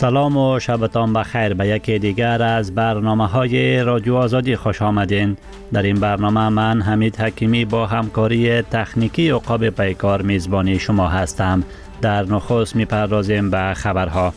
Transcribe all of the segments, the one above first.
سلام و شبتان بخیر به یکی دیگر از برنامه‌های رادیو آزادی خوش آمدین. در این برنامه من حمید حکیمی با همکاری تکنیکی عقاب پیکار میزبانی شما هستم. در نخست میپردازیم به خبرها.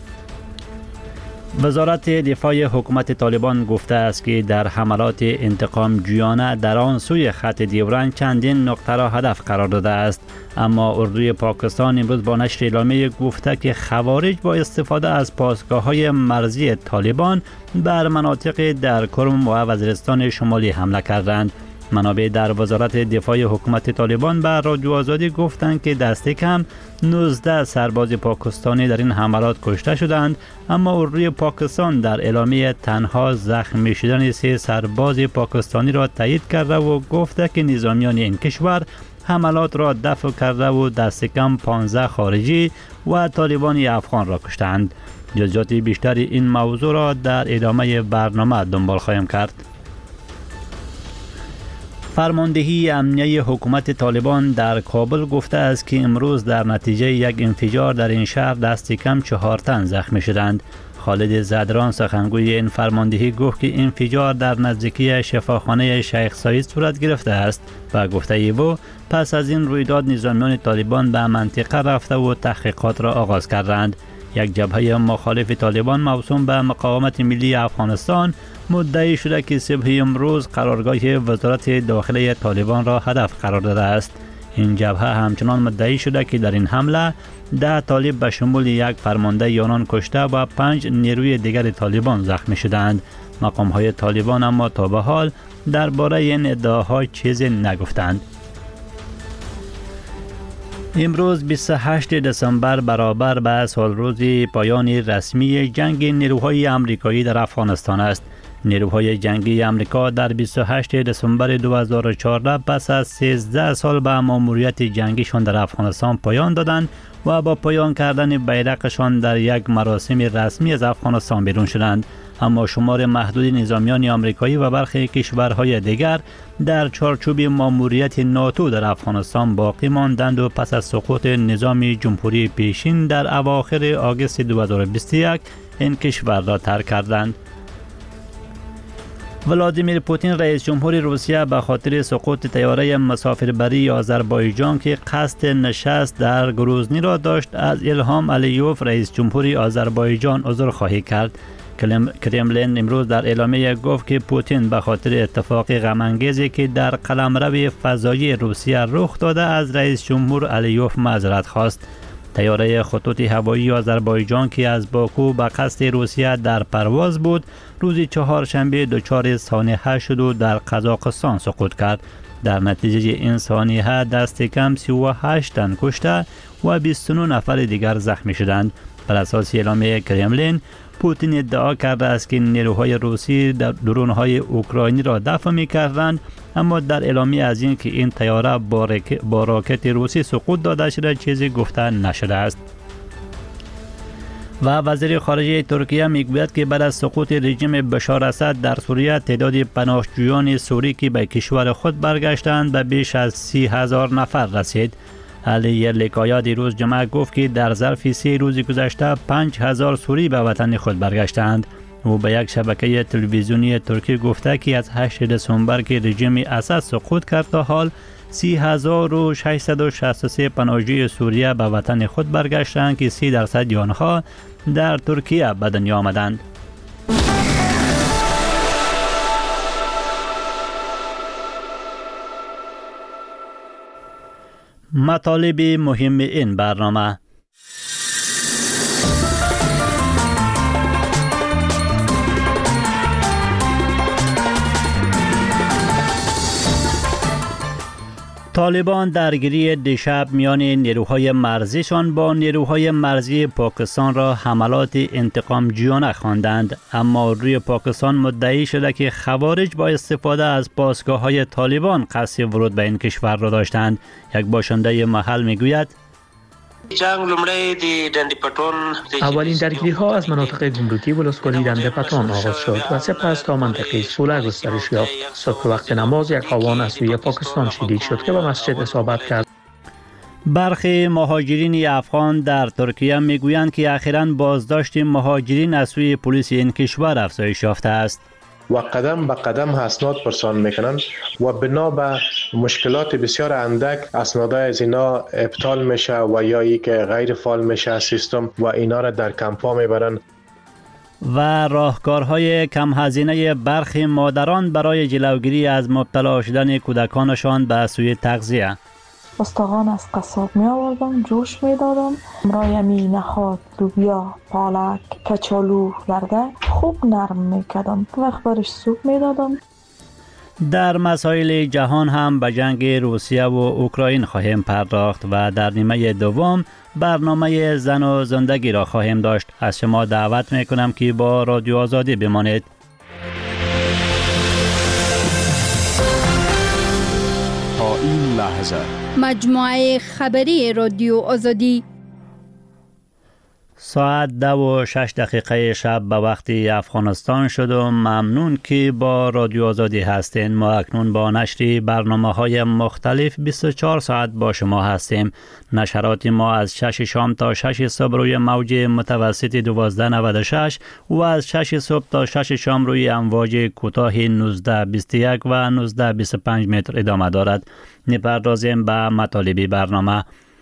وزارت دفاع حکومت طالبان گفته است که در حملات انتقام جویانه در آن سوی خط دیورند چندین نقطه را هدف قرار داده است، اما اردوی پاکستان امروز با نشر اعلامیه گفته که خوارج با استفاده از پاسگاه‌های مرزی طالبان بر مناطق در کرم و وزیرستان شمالی حمله کردند. منابع در وزارت دفاع حکومت طالبان به رادیو آزادی گفتند که دست کم 19 سرباز پاکستانی در این حملات کشته شدند، اما اردوی پاکستان در اعلامیه تنها زخمی شدن 3 سرباز پاکستانی را تایید کرده و گفته که نظامیان این کشور حملات را دفع کرده و دست کم 15 خارجی و طالبانی افغان را کشتند. جزئیات بیشتر این موضوع را در ادامه برنامه دنبال خواهیم کرد. فرماندهی امنیه حکومت طالبان در کابل گفته است که امروز در نتیجه یک انفجار در این شهر دست کم 4 تن زخمی شدند. خالد زدران سخنگوی این فرماندهی گفت که انفجار در نزدیکی شفاخانه شیخ سعید صورت گرفته است و گفته او پس از این رویداد نظامیان طالبان به منطقه رفته و تحقیقات را آغاز کردند. یک جبهه مخالف طالبان موسوم به مقاومت ملی افغانستان مدعی شده که صبح امروز قرارگاه وزارت داخله طالبان را هدف قرار داده است. این جبهه همچنان مدعی شده که در این حمله 10 طالب به شمول یک فرمانده آنان کشته و 5 نیروی دیگر طالبان زخمی شدند. مقام‌های طالبان اما تا به حال درباره این ادعاها چیزی نگفتند. امروز 28 دسامبر برابر به سالروز پایان رسمی جنگ نیروهای آمریکایی در افغانستان است. نیروهای جنگی آمریکا در 28 دسامبر 2014 پس از 13 سال به مأموریت جنگیشان در افغانستان پایان دادند و با پایان کردن بیرقشان در یک مراسم رسمی از افغانستان بیرون شدند. اما شمار محدود نظامیان آمریکایی و برخی کشورهای دیگر در چارچوب مأموریت ناتو در افغانستان باقی ماندند و پس از سقوط نظام جمهوری پیشین در اواخر آگوست 2021 این کشور را ترک کردند. ولادیمیر پوتین رئیس جمهور روسیه به خاطر سقوط طیاره مسافربری آذربایجان که قصد نشست در گروزنی را داشت از ایلهام علیوف رئیس جمهور آذربایجان عذرخواهی کرد. کرملین امروز در اعلامیه گفت که پوتین به خاطر اتفاق غم انگیزی که در قلمرو فضایی روسیه رخ داده از رئیس جمهور علیوف معذرت خواست. طیاره خطوط هوایی آذربایجان که از باکو به قصد روسیه در پرواز بود روز چهارشنبه دچار سانحه شد و در قزاقستان سقوط کرد. در نتیجه این سانحه دست کم 38 تن کشته و 29 نفر دیگر زخمی شدند. بر اساس اعلامیه کرملین پوتین ادعا کرده است که نیروهای روسی در درون‌های اوکراینی را دفع می‌کردند، اما در اعلامیه از این که این طیاره با راکت روسی سقوط داده شده چیزی گفته نشده است. و وزیر خارجه ترکیه میگوید که بعد از سقوط رژیم بشار اسد در سوریه تعداد پناهجویان سوری که به کشور خود برگشتند به بیش از 30,000 نفر رسید. علی لکایا دیروز جمعه گفت که در ظرف 3 روز گذشته 5,000 سوری به وطن خود برگشتند. او به یک شبکه تلویزیونی ترکی گفته که از 8 دسامبر که رژیم اسد سقوط کرد تا حال 30,663 پناهجوی سوریه به وطن خود برگشتند که 30% آنها در ترکیه به دنیا آمدند. مطالب مهم این برنامه: طالبان درگیری دیشب میان نیروهای مرزیشان با نیروهای مرزی پاکستان را حملات انتقام جویانه خواندند، اما روی پاکستان مدعی شده که خوارج با استفاده از پاسگاه‌های طالبان قصد ورود به این کشور را داشتند. یک باشنده محل میگوید اولین درگیری ها از مناطق گمرکی ولسوالی دنده پتان آغاز شد و سپس تا منطقه سوله گسترش یافت. صبح وقت نماز یک آوان از سوی پاکستان شلیک شد که به مسجد اصابت کرد. برخی مهاجرین افغان در ترکیه میگویند که اخیراً بازداشت مهاجرین از سوی پلیس این کشور افزایش یافته است. و قدم به قدم اسناد پرسان میکنند و بنا به مشکلات بسیار اندک اسنادای از اینا ابطال میشه و یا ای که غیر فعال میشه سیستم و اینا را در کمپا میبرن. و راهکارهای کم هزینه برخی مادران برای جلوگیری از مبتلا شدن کودکانشان به سوی تغذیه. استخوان از قصاب می آوردم، جوش می دادم، برای می نخود، لوبیا، پالک، کچالو، گردک خوب نرم می کردم. وقت برش سوپ می دادم. در مسائل جهان هم به جنگ روسیه و اوکراین خواهیم پرداخت و در نیمه دوم برنامه زن و زندگی را خواهیم داشت. از شما دعوت می کنم که با رادیو آزادی بمانید. تا این لحظه مجموعه خبری رادیو آزادی ساعت 2:06 شب به وقت افغانستان شد و ممنون که با رادیو آزادی هستین. ما اکنون با نشر برنامه‌های مختلف 24 ساعت با شما هستیم. نشرات ما از 6 شام تا 6 صبح روی موج متوسط 1296 و از 6 صبح تا 6 شام روی امواج کوتاه 1921 و 1925 متر ادامه دارد. می‌پردازیم به مطالب برنامه.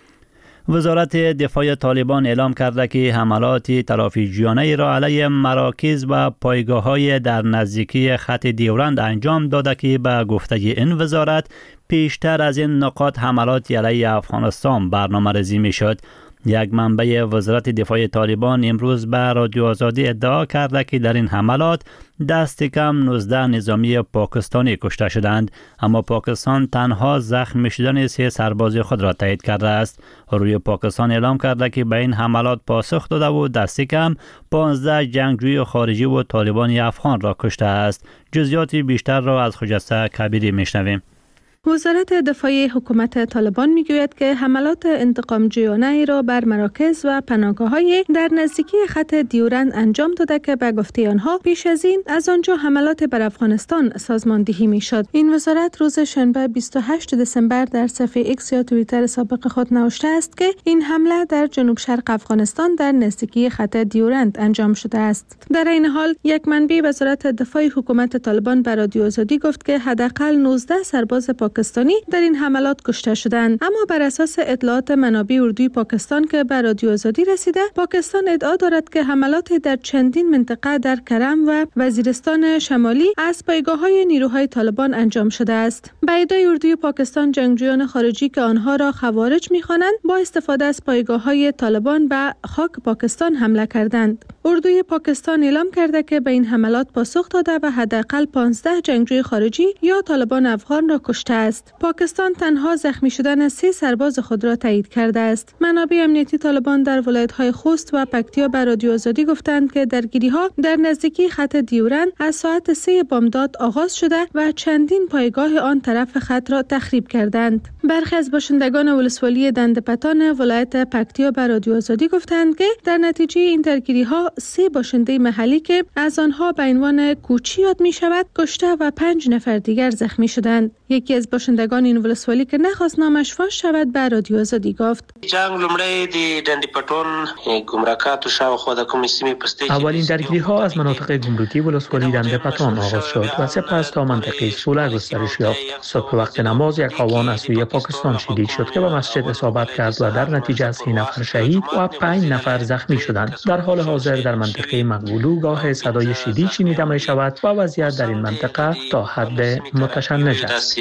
وزارت دفاع طالبان اعلام کرده که حملات تلافیجویانه را علیه مراکز و پایگاه‌های در نزدیکی خط دیورند انجام داده که به گفته این وزارت پیشتر از این نقاط حملات علیه افغانستان برنامه‌ریزی می‌شد. یک منبع وزارت دفاع طالبان امروز به رادیو آزادی ادعا کرده که در این حملات دست کم 19 نظامی پاکستانی کشته شدند، اما پاکستان تنها زخمی شدن 3 سرباز خود را تایید کرده است. روی پاکستان اعلام کرده که به این حملات پاسخ داده و دست کم 15 جنگجوی خارجی و طالبان افغان را کشته است. جزئیات بیشتر را از خجسته کبیری میشنویم. وزارت دفاع حکومت طالبان میگوید که حملات انتقامجویانه را بر مراکز و پناهگاه‌های در نزدیکی خط دیورند انجام داده که به گفته آنها پیش از این از آنجا حملات بر افغانستان سازماندهی میشد. این وزارت روز شنبه 28 دسامبر در صفحه ایکس یا توییتر سابق خود نوشته است که این حمله در جنوب شرق افغانستان در نزدیکی خط دیورند انجام شده است. در این حال یک منبع وزارت دفاع حکومت طالبان به رادیو آزادی گفت که حداقل 19 سرباز پاکستانی در این حملات کشته شدند، اما بر اساس اطلاعات منابع اردوی پاکستان که به رادیو آزادی رسیده، پاکستان ادعا دارد که حملات در چندین منطقه در کرم و وزیرستان شمالی از پایگاه‌های نیروهای طالبان انجام شده است. به ادعای اردوی پاکستان، جنگجویان خارجی که آنها را خوارج می‌خوانند با استفاده از پایگاه‌های طالبان به خاک پاکستان حمله کردند. اردوی پاکستان اعلام کرده که به این حملات پاسخ داده و حداقل 15 جنگجوی خارجی یا طالبان افغان را کشته است. پاکستان تنها زخمی شدن 3 سرباز خود را تایید کرده است. منابع امنیتی طالبان در ولایت‌های خوست و پکتیا به رادیو آزادی گفتند که درگیری‌ها در نزدیکی خط دیورند از ساعت 3 بامداد آغاز شده و چندین پایگاه آن طرف خط را تخریب کردند. برخی از باشندگان ولسوالی دندپتان ولایت پکتیا به رادیو آزادی گفتند که در نتیجه این درگیری‌ها 3 باشنده محلی که از آنها به عنوان کوچی یاد می‌شود کشته و 5 نفر دیگر زخمی شدند. یکی از باشندگان این ولسوالی که نخواست نامش فاش شود به رادیو آزادی گفت: جنگ لومړی د دندپټون ګمرکاتو شاوخوا د کومې سیمې په سټیج اولین درگیری‌ها از مناطق گمرکی ولسوالی دندپتان آغاز شد و سپس تا منطقه سوله گسترش یافت. صبح وقت نماز یک آوان از سوی پاکستان شلیک شد که به مسجد اصابت کرد و در نتیجه 3 نفر شهید و 5 نفر زخمی شدند. در حال حاضر در منطقه مقبولو گاه صدای شلیک شنیده می شود و وضعیت در این منطقه تا حد متشنج است.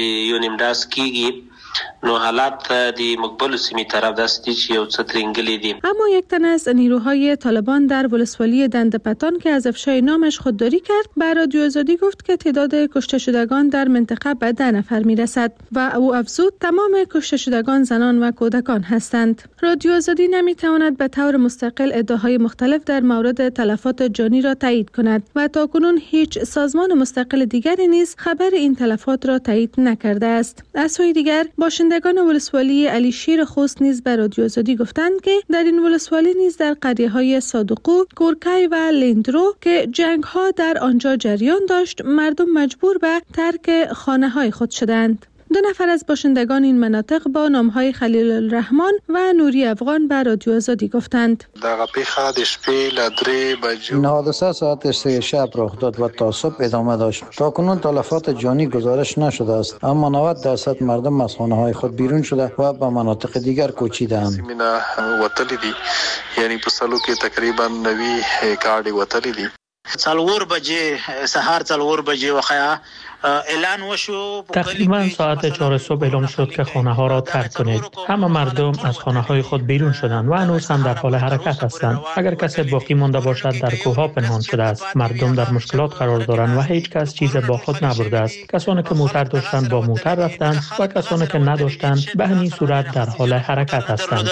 نو حالات دی مقبل سیمی طرف دست دی چی او سترینگلی دی. اما یک تن از نیروهای طالبان در ولسوالی دندپتان که از افشای نامش خودداری کرد به رادیو آزادی گفت که تعداد کشته شدگان در منطقه به 10 نفر میرسد و او افزود تمام کشته شدگان زنان و کودکان هستند. رادیو آزادی نمیتواند به طور مستقل ادعاهای مختلف در مورد تلفات جانی را تایید کند و تاکنون هیچ سازمان مستقل دیگری نیز خبر این تلفات را تایید نکرده است. از سوی دیگر باشندگان ولسوالی علی شیر خوست نیز به رادیو آزادی گفتند که در این ولسوالی نیز در قریه‌های صادقو، کورکای و لندرو که جنگ‌ها در آنجا جریان داشت، مردم مجبور به ترک خانه‌های خود شدند. دو نفر از باشندگان این مناطق با نامهای خلیل الرحمن و نوری افغان به رادیو آزادی گفتند. دغه پیښه د شپې ل 3 بجو حادثه ساعت 3 شب رخ داد و تا صبح ادامه داشت. تاکنون تلفات جانی گزارش نشده است، اما 90% مردم از خانه‌های خود بیرون شده و به مناطق دیگر کوچیدند. سیمینه وتلی دي، یعنی په سلو کې تقریبا 90 کارډي وتلی دي. 4 بجې سهار 4 بجې وخیا اعلان وشو. تقریبا ساعت 4 صبح اعلام شد که خانه ها را ترک کنید. همه مردم از خانه های خود بیرون شدند و هنوز هم در حال حرکت هستند. اگر کسی باقی مانده باشد در کوه ها پنهان شده است. مردم در مشکلات قرار دارند و هیچ کس چیز با خود نبرده است. کسانی که موتر داشتند با موتر رفتند و کسانی که نداشتند به همین صورت در حال حرکت هستند.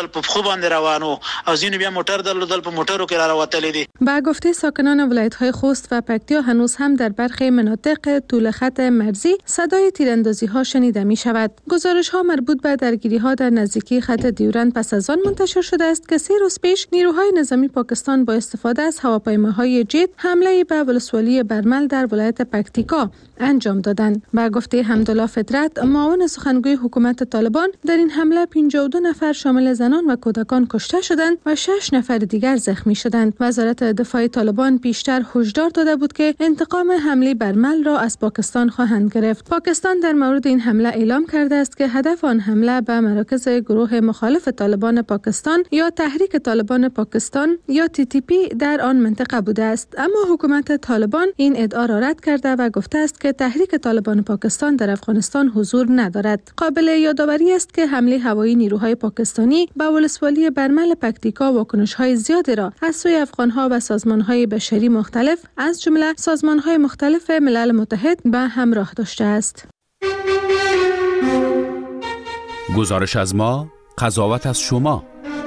با گفته ساکنان ولایت‌های خوست و پکتیا هنوز هم در برخی مناطق طول خط مرزی صدای تیراندازی‌ها شنیده می‌شود. گزارش‌ها مربوط به درگیری‌ها در نزدیکی خط دیورند پس از آن منتشر شده است که 3 روز پیش نیروهای نظامی پاکستان با استفاده از هواپیماهای جت حمله به ولسوالی برمل در ولایت پکتیکا انجام دادند. با گفته حمدالله فطرت معاون سخنگوی حکومت طالبان در این حمله 52 نفر شامل زنان و کودکان کشته شدند و 6 نفر دیگر زخمی شدند. وزارت دفاع طالبان پیشتر هشدار داده بود که انتقام حمله برمل را از پاکستان خواهند گرفت. پاکستان در مورد این حمله اعلام کرده است که هدف آن حمله به مراکز گروه مخالف طالبان پاکستان یا تحریک طالبان پاکستان یا TTP در آن منطقه بوده است، اما حکومت طالبان این ادعا را رد کرده و گفته است که تحریک طالبان پاکستان در افغانستان حضور ندارد. قابل یادآوری است که حمله هوایی نیروهای پاکستانی به ولسوالی برمل پکتیکا واکنش‌های زیادی را از سوی افغان‌ها و سازمان‌های بشری مختلف از جمله سازمان‌های مختلف ملل متحد به همراه داشته است. گزارش از ما، قضاوت از شما.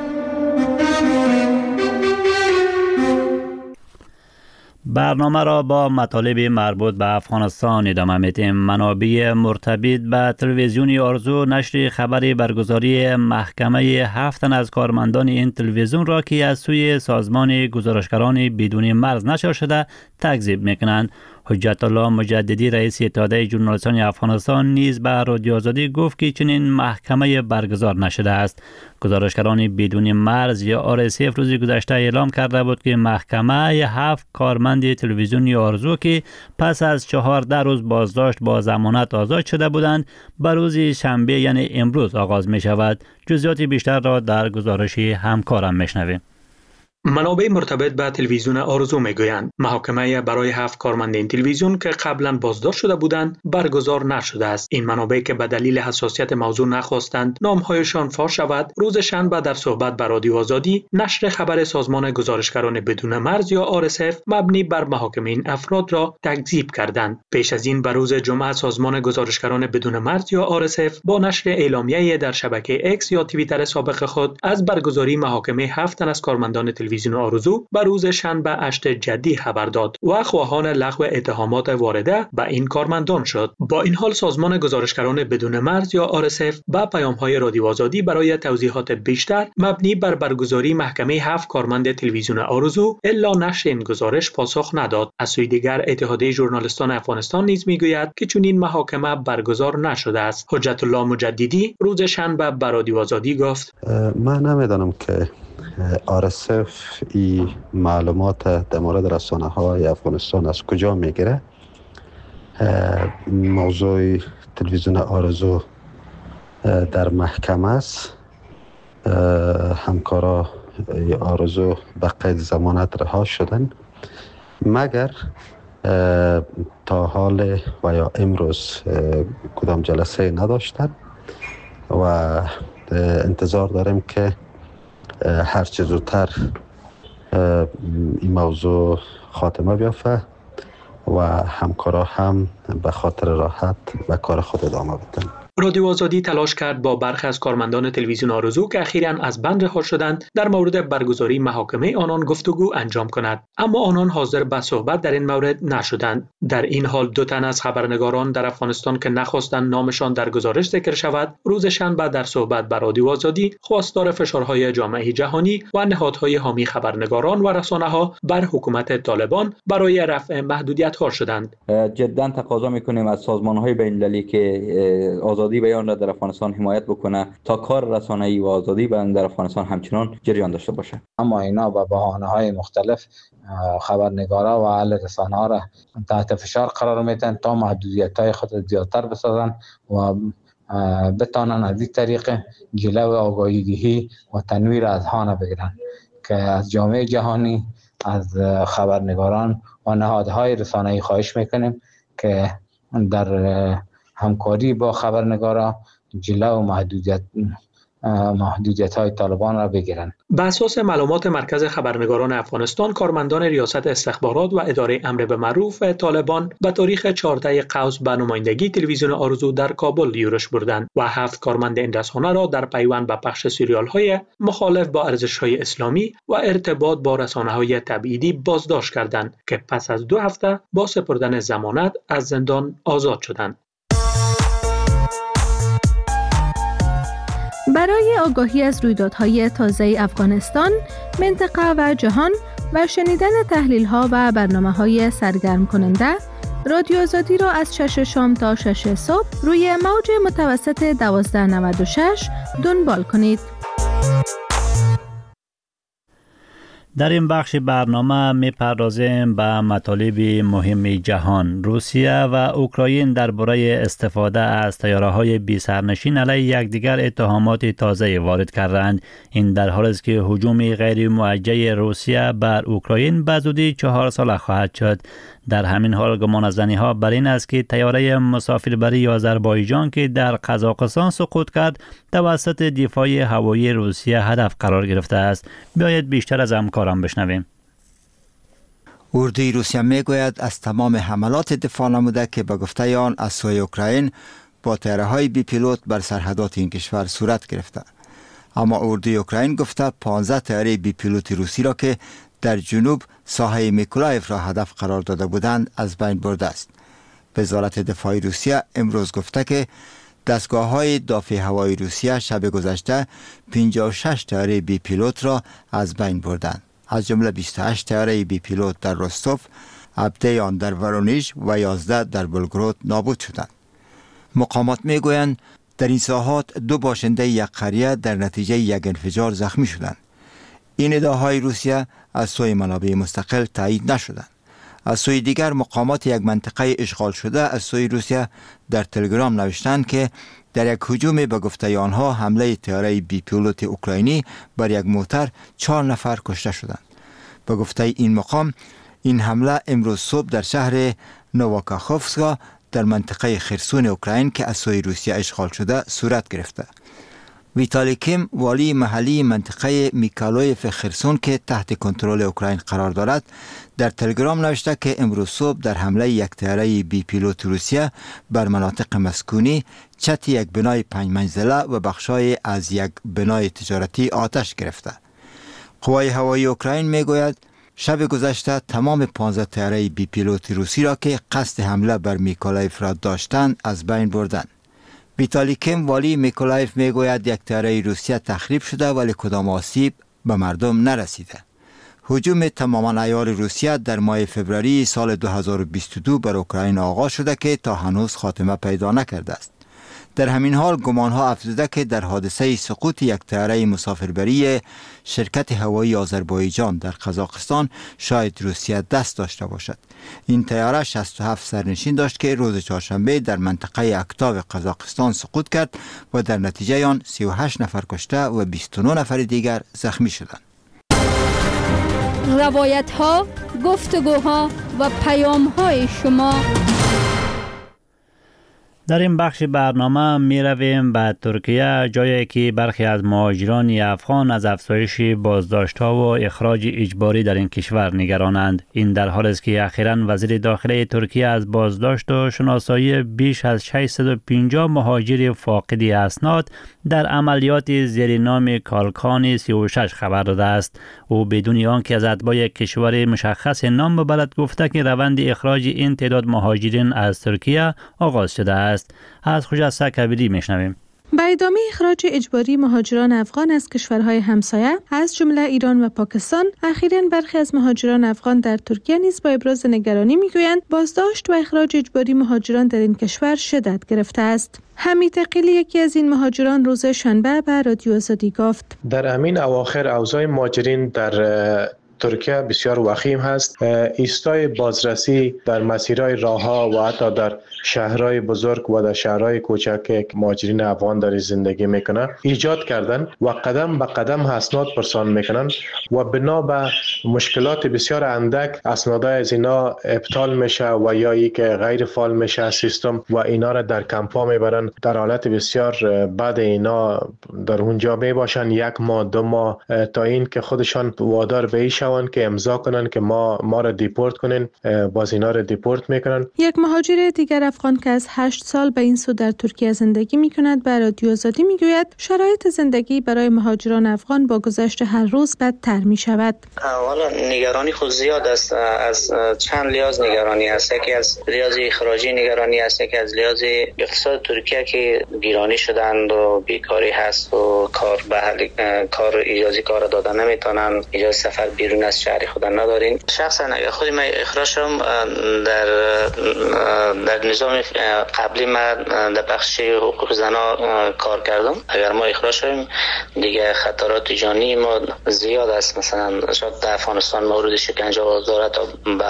برنامه را با مطالب مربوط به افغانستان ادامه میدیم. منابع مرتبط به تلویزیون آرزو نشر خبری برگزاری محکمه 7 از کارمندان این تلویزیون را که از سوی سازمان گزارشگران بدون مرز نشر شده تکذیب میکنند. حجت الله مجددی رئیس اتحادیه ژورنالیستان افغانستان نیز به رادیو آزادی گفت که چنین محکمه برگزار نشده است. گزارشگران بدون مرز یا RSF روز گذشته اعلام کرده بود که محکمه 7 کارمند تلویزیون آرزو که پس از 14 روز بازداشت با ضمانت آزاد شده بودند به روز شنبه یعنی امروز آغاز می شود. جزئیات بیشتر را در گزارش همکارم میشنویم. منابع مرتبط به تلویزیون آرزو میگویند محاکمه برای 7 کارمند این تلویزیون که قبلا بازداشت شده بودند برگزار نشده است. این منابع که به دلیل حساسیت موضوع نخواستند نامهایشان فاش شود، روز شنبه در صحبت با رادیو آزادی نشر خبر سازمان گزارشگران بدون مرز یا RSF مبنی بر محاکمه این افراد را تکذیب کردند. پیش از این به روز جمعه سازمان گزارشگران بدون مرز یا RSF با نشر اعلامیه‌ای در شبکه X یا توییتر سابق خود از برگزاری محاکمه 7 تن از کارمندان تلویزیون آرزو به روز شنبه 8 جدی خبر داد و خواهان لغو اتهامات وارده به این کارمندان شد. با این حال سازمان گزارشگران بدون مرز یا RSF با پیام‌های رادیو آزادی برای توضیحات بیشتر مبنی بر برگزاری محکمه 7 کارمند تلویزیون آرزو الا نشر این گزارش پاسخ نداد. از سوی دیگر اتحادیه ژورنالیستان افغانستان نیز میگوید که چون این محاکمه برگزار نشده است. حجت الله مجددی روز شنبه به رادیو آزادی گفت من نمیدانم که RSF ای معلومات در مورد رسانه های افغانستان از کجا میگیره. موضوع تلویزیون آرزو در محکمه است. همکارا آرزو به قید ضمانت رها شدن مگر تا حال و یا امروز کدام جلسه نداشتن و انتظار داریم که هر چه زودتر این موضوع خاتمه بیافته و همکارا هم به خاطر راحت به کار خود ادامه بدن. رادیو آزادی تلاش کرد با برخی از کارمندان تلویزیون آرزو که اخیراً از بند رها شدند در مورد برگزاری محاکمه آنان گفتگو انجام کند، اما آنان حاضر به صحبت در این مورد نشدند. در این حال 2 تن از خبرنگاران در افغانستان که نخواستند نامشان در گزارش ذکر شود، روز شنبه در صحبت با رادیو آزادی خواستار فشارهای جامعه جهانی و نهادهای حامی خبرنگاران و رسانه‌ها بر حکومت طالبان برای رفع محدودیت‌ها شدند. جداً تقاضا می‌کنیم از سازمان‌های بین‌المللی که آزادی بیان را در افغانستان حمایت بکنه تا کار رسانه‌ای و آزادی بیان در افغانستان همچنان جریان داشته باشه. اما اینا با بهانه‌های مختلف خبرنگارا و اهل رسانه‌ها را تحت فشار قرار میدن تا محدودیت‌های خود زیادتر بسازن و بتانن از این طریق جلو آگاهی دهی و تنویر اذهان بگیرن که از جامعه جهانی، از خبرنگاران و نهادهای رسانه‌ای خواهش میکنیم که در همکاری با خبرنگارا جلو محدودیت‌های طالبان را بگیرن. بر اساس معلومات مرکز خبرنگاران افغانستان، کارمندان ریاست استخبارات و اداره امر به معروف طالبان به تاریخ 14 قوس به نمایندگی تلویزیون آرزو در کابل یورش بردند و 7 کارمند این رسانه را در پیوند به پخش سریال‌های مخالف با ارزش‌های اسلامی و ارتباط با رسانه‌های تبعیدی بازداشت کردند که پس از 2 هفته با سپردن ضمانت از زندان آزاد شدند. برای آگاهی از رویدادهای تازه افغانستان، منطقه و جهان و شنیدن تحلیل‌ها و برنامه‌های سرگرم کننده، رادیو آزادی را از 6 شام تا 6 صبح روی موج متوسط 1296 دنبال کنید. در این بخش برنامه می‌پردازیم به مطالب مهم جهان. روسیه و اوکراین درباره استفاده از طیاره‌های بی سرنشین علیه یکدیگر اتهامات تازه وارد کردند. این در حالی است که هجوم غیر موجه روسیه بر اوکراین به زودی 4 ساله خواهد شد. در همین حال گمان زنی‌ها بر این است که طیاره مسافربری آذربایجان که در قزاقستان سقوط کرد توسط دفاع هوایی روسیه هدف قرار گرفته است. بیایید بیشتر از همکاران بشنویم. اردوی روسیه میگوید از تمام حملات دفاع نموده که به گفته آن از سوی اوکراین با طیاره‌های بی پیلوت بر سرحدات این کشور صورت گرفته. اما اردوی اوکراین گفته 15 طیاره بی پیلوت روسی را که در جنوب ساحه میکولایف را هدف قرار داده بودند از بین برده است. وزارت دفاع روسیه امروز گفته که دستگاه‌های دافع هوایی روسیه شب گذشته 56 طیاره بی پیلوت را از بین بردند. از جمله 28 طیاره بی پیلوت در رستوف، 17 آن در ورونیژ و 11 در بلگراد نابود شدند. مقامات میگویند در این ساحات 2 باشنده یک قریه در نتیجه یک انفجار زخمی شدند. این ادعاهای روسیه از سوی منابع مستقل تایید نشدند. از سوی دیگر مقامات یک منطقه اشغال شده از سوی روسیه در تلگرام نوشتند که در یک هجوم به گفته آنها حمله طیاره بی پیلوت اوکراینی بر یک موتر 4 نفر کشته شدند. به گفته این مقام این حمله امروز صبح در شهر نوواکاخوفسکا در منطقه خرسون اوکراین که از سوی روسیه اشغال شده صورت گرفته. ویتالی کیم والی محلی منطقه میکالویف خرسون که تحت کنترل اوکراین قرار دارد در تلگرام نوشته که امروز صبح در حمله یک طیاره بی پیلوت روسیه بر مناطق مسکونی چت یک بنای 5 منزله و بخشای از یک بنای تجارتی آتش گرفته. قوای هوایی اوکراین میگوید شب گذشته تمام 15 طیاره بی پیلوت روسی را که قصد حمله بر میکالویف را داشتند از بین بردند. ویتالی کیم والی میکولایف میگوید یک طیاره روسیه تخریب شده ولی کدام آسیب به مردم نرسیده. هجوم تماما عیار روسیه در ماه فوریه سال 2022 بر اوکراین آغاز شده که تا هنوز خاتمه پیدا نکرده است. در همین حال گمانها افزوده که در حادثه سقوط یک طیاره مسافربری شرکت هوایی آذربایجان در قزاقستان شاید روسیه دست داشته باشد. این طیاره 67 سرنشین داشت که روز چهارشنبه در منطقه اکتاو قزاقستان سقوط کرد و در نتیجه آن 38 نفر کشته و 29 نفر دیگر زخمی شدند. روایت‌ها، گفتگوها و پیام‌های شما. در این بخش برنامه می رویم به ترکیه، جایی که برخی از مهاجران افغان از افزایش بازداشت‌ها و اخراج اجباری در این کشور نگرانند. این در حالی است که اخیراً وزیر داخله ترکیه از بازداشت و شناسایی بیش از 650 مهاجر فاقد اسناد در عملیات زیر نام کالکان 36 خبر داده است. او بدون آنکه از اتباع کشور مشخص نام ببرد گفته که روند اخراج این تعداد مهاجرین از ترکیه آغاز شده است. از خجسته کبیری میشنویم. به ادامه اخراج اجباری مهاجران افغان از کشورهای همسایه از جمله ایران و پاکستان، اخیراً برخی از مهاجران افغان در ترکیه نیز با ابراز نگرانی میگویند بازداشت و اخراج اجباری مهاجران در این کشور شدت گرفته است. حمید قیلی یکی از این مهاجران روز شنبه به رادیو آزادی گفت در امین اواخر اوضاع مهاجرین در ترکیه بسیار وخیم هست. ایستای بازرسی در مسیرهای راهها و حتی در شهرهای بزرگ و در شهرهای کوچک که مهاجرین افغان در زندگی میکنن ایجاد کردن و قدم به قدم اسناد پرسان میکنن و بنا به مشکلات بسیار اندک اسنادهای از اینا ابطال میشه و یا ای که غیر فعال میشه سیستم و اینا را در کمپا میبرن. در حالت بسیار بد اینا در اونجا میباشن 1 ماه 2 ماه تا این که خودشان وادار به شون که امضا کنن که ما را دیپورت کنن، باز اینا را دیپورت میکنن. یک مهاجر دیگر افغان که از 8 سال به این سو در ترکیه زندگی میکند به رادیو آزادی میگوید شرایط زندگی برای مهاجران افغان با گذشت هر روز بدتر میشود. والا نگرانی خود زیاد است، از چند لحاظ نگرانی است. یکی از لحاظ اخراجی نگرانی است، یکی از لحاظ اقتصاد ترکیه که گیرانی شدند و بیکاری هست و کار اجازه کار دادن نمیتونن، اجازه سفر بیرون از شهر خود ندارین. شخصا اگر خود من اخراج شدم در نظام قبلی من در بخش حقوق زنا کار کردم. اگر ما اخراج شدیم دیگه خطرات جانی ما زیاد است، مثلا شاید در افغانستان مورد شکنجه و آزار تا به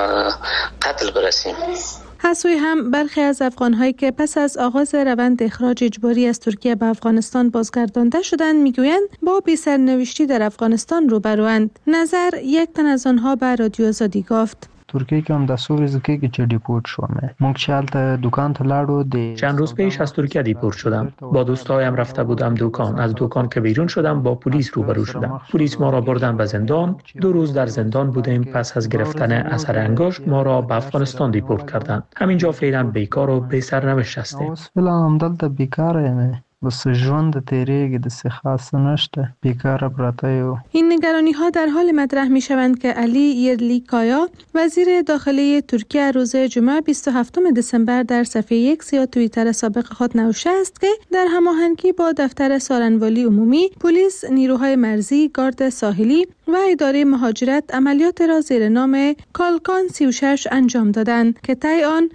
قتل برسیم. از سوی هم برخی از افغان‌هایی که پس از آغاز روند اخراج اجباری از ترکیه به افغانستان بازگردانده شدند میگویند با بی‌سرنوشتی در افغانستان روبروند. نظر یک تن از آنها به رادیو آزادی گفت ترکیه که هم د څو ورځې کېږي چې ډیپورټ شوم. موږ چې هلته دکان ته لاړو چند روز پیش از ترکیه دیپورت شدم. با دوستایم رفته بودم دکان. از دکان که بیرون شدم با پلیس روبرو شدم. پلیس ما را بردن به زندان. 2 روز در زندان بودیم. پس از گرفتن اثر انگشت ما را به افغانستان دیپورت کردند. همینجا فعلا بیکار و بی سرنوشت هستیم. فعلا هم دلته بیکار یم. بس ژوند تیریږي د څه خاص نشته بیکاره پراته یو. این نگرانی ها در حال مطرح می شوند که علی یرلیکایا وزیر داخلی ترکیه روز جمعه 27 دسامبر در صفحه X یا توییتر سابق خود نوشته است که در هماهنگی با دفتر سارنوالی عمومی، پلیس، نیروهای مرزی، گارد ساحلی و اداره مهاجرت عملیات را زیر نام کالکان 36 انجام دادند که طی آن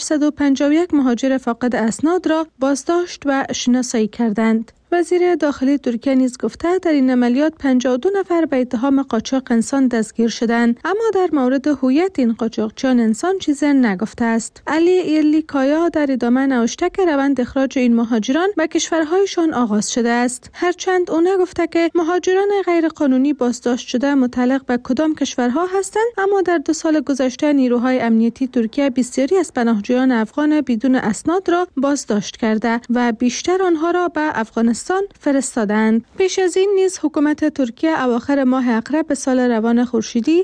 651 مهاجر فاقد اسناد را بازداشت و شناسایی کردند. وزیر داخلی ترکیه نیز گفته در این عملیات 52 نفر به اتهام قاچاق انسان دستگیر شدند، اما در مورد هویت این قاچاقچیان انسان چیزی نگفته است. علی ایرلیکایا در ادامه نوشته که روند اخراج این مهاجران به کشورهایشان آغاز شده است، هرچند او نگفته که مهاجران غیرقانونی بازداشت شده متعلق به کدام کشورها هستند، اما در 2 سال گذشته نیروهای امنیتی ترکیه بسیاری از پناهجویان افغان بدون اسناد را بازداشت کرده و بیشتر آنها را به افغانستان فرستادند. پیش از این نیز حکومت ترکیه اواخر ماه اقرب سال روان خورشیدی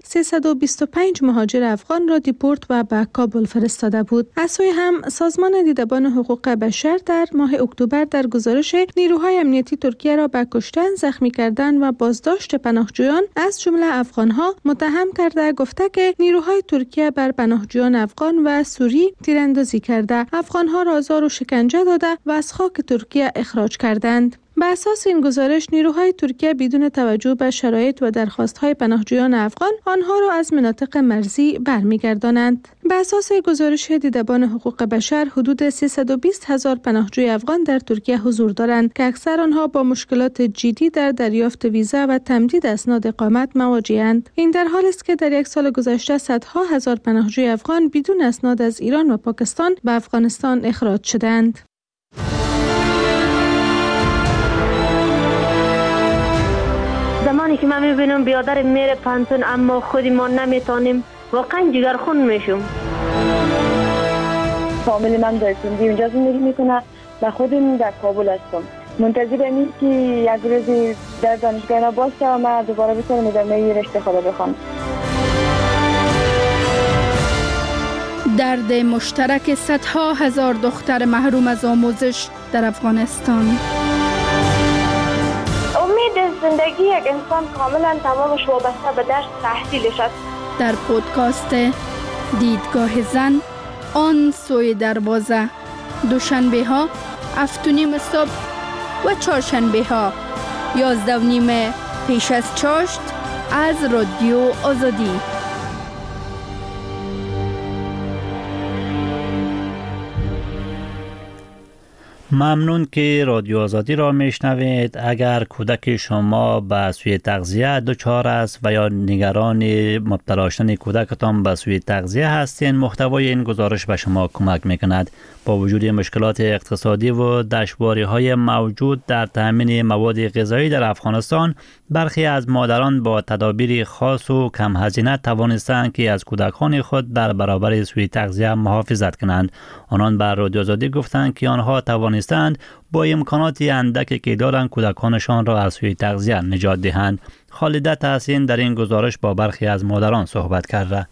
325 مهاجر افغان را دیپورت و به کابل فرستاده بود. از سوی هم سازمان دیدبان حقوق بشر در ماه اکتبر در گزارش نیروهای امنیتی ترکیه را به کشتن، زخمی کردن و بازداشت پناهجویان از جمله افغانها متهم کرده گفته که نیروهای ترکیه بر پناهجویان افغان و سوری تیراندازی کرده، افغانها را آزار و شکنجه داده و از خاک ترکیه اخراج کردند. بر اساس این گزارش نیروهای ترکیه بدون توجه به شرایط و درخواست‌های پناهجویان افغان آنها را از مناطق مرزی برمیگردانند. بر اساس گزارش دیدبان حقوق بشر حدود 320,000 پناهجوی افغان در ترکیه حضور دارند که اکثر آنها با مشکلات جدی در دریافت ویزا و تمدید اسناد اقامت مواجه‌اند. این در حالی است که در یک سال گذشته صدها هزار پناهجوی افغان بدون اسناد از ایران و پاکستان به افغانستان اخراج شدند. زمانی که من میبینم بیادر میره پانتون اما خودی ما نمیتونیم، واقعا جگرخون میشم. فامیل من در سندی اونجا زندگی میکنه و خودم در کابل هستم. منتظر امید که یک روزی در دانشگاه باشه و من دوباره بتونم ادامه رشته خود بخونم. درد مشترک صدها هزار دختر محروم از آموزش در افغانستان. زندگی یک انسان کاملا تمامش وابسته به درس تحصیلش است. در پودکاست دیدگاه زن آن سوی دروازه، دوشنبه ها 7:30 صبح و چهارشنبه ها 11:30 پیش از چاشت از رادیو آزادی. ممنون که رادیو آزادی را میشنوید. اگر کودک شما به سوی تغذیه دچار است و یا نگران مبتلا شدن کودکتان به سوی تغذیه هستین، محتوای این گزارش به شما کمک میکند. با وجود مشکلات اقتصادی و دشواری‌های موجود در تامین مواد غذایی در افغانستان، برخی از مادران با تدابیر خاص و کم هزینه توانستند که از کودکان خود در برابر سوی تغذیه محافظت کنند. آنان بر رادیو آزادی گفتند که آنها توانستند با امکانات اندکی که دارند کودکانشان را از سوی تغذیه نجات دهند. خالده تحسین در این گزارش با برخی از مادران صحبت کرده.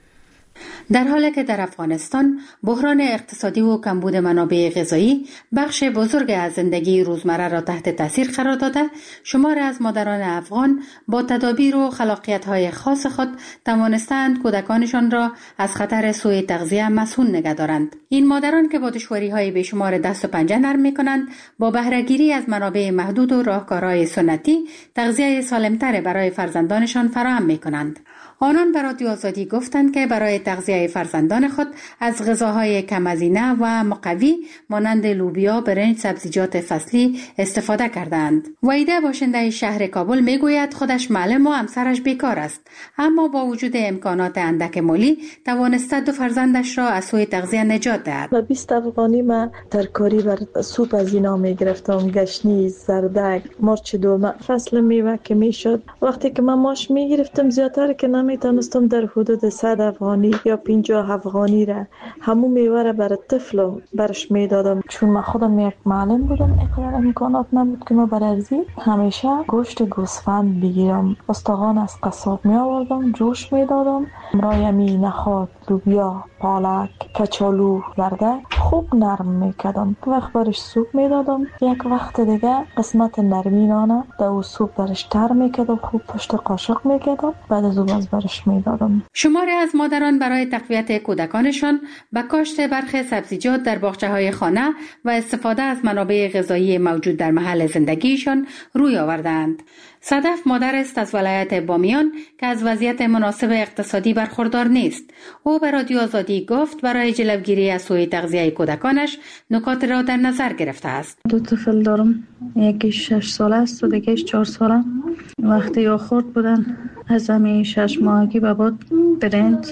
در حالی که در افغانستان بحران اقتصادی و کمبود منابع غذایی بخش بزرگ از زندگی روزمره را تحت تاثیر قرار داده، شمار از مادران افغان با تدابیر و خلاقیت‌های خاص خود توانستند کودکانشان را از خطر سوء تغذیه مسئول نگه دارند. این مادران که با دشواری‌های بیشمار دست و پنجه نرم می‌کنند، با بهره‌گیری از منابع محدود و راهکارهای سنتی تغذیه سالم‌تر برای فرزندانشان فراهم می‌کنند. آنان به رادیو آزادی گفتند که برای تغذیه فرزندان خود از غذاهای کم هزینه و مقوی مانند لوبیا، برنج، سبزیجات فصلی استفاده کردند. وحیده باشنده شهر کابل میگوید خودش معلم و همسرش بیکار است، اما با وجود امکانات اندک مالی توانسته دو فرزندش را از سوء تغذیه نجات دهد. با 20 افغانی من ترکاری بر سوپ از اینا میگرفتم، گشنیز، زردک، مرچ دلمه، فصل میوه که میشد. وقتی که من ماش میگرفتم زیادتر که میتونستم در حدود 100 افغانی یا 50 افغانی را همون میوه را برای طفلم برش میدادم. چون من خودم یک معلم بودم، اقدر امکانات نبود که من برارزی همیشه گوشت گوسفند بگیرم. استخوان از قصاب می آوردم، جوش میدادم، رایمی، نخود، لوبیا، پالک، کچالو، زرده خوب نرم میکردم. وقت برش سوپ میدادم، یک وقت دیگه قسمت نرمینانه در سوپ برش تر میکردم، خوب پشت قاشق میکردم، بعد از اون برش میدادم. شماری از مادران برای تقویت کودکانشان به کاشت برخی سبزیجات در باغچه‌های خانه و استفاده از منابع غذایی موجود در محل زندگیشان روی آوردند. صدف مادر است از ولایت بامیان که از وضعیت مناسب اقتصادی برخوردار نیست. او به رادیو آزادی گفت برای جلوگیری از سوء تغذیه کودکانش نکات را در نظر گرفته است. 2 طفل دارم، یکی 6 ساله است و دیگه‌اش 4 ساله. وقتی یا خورد بودن از همین 6 ماهگی به بعد برنج،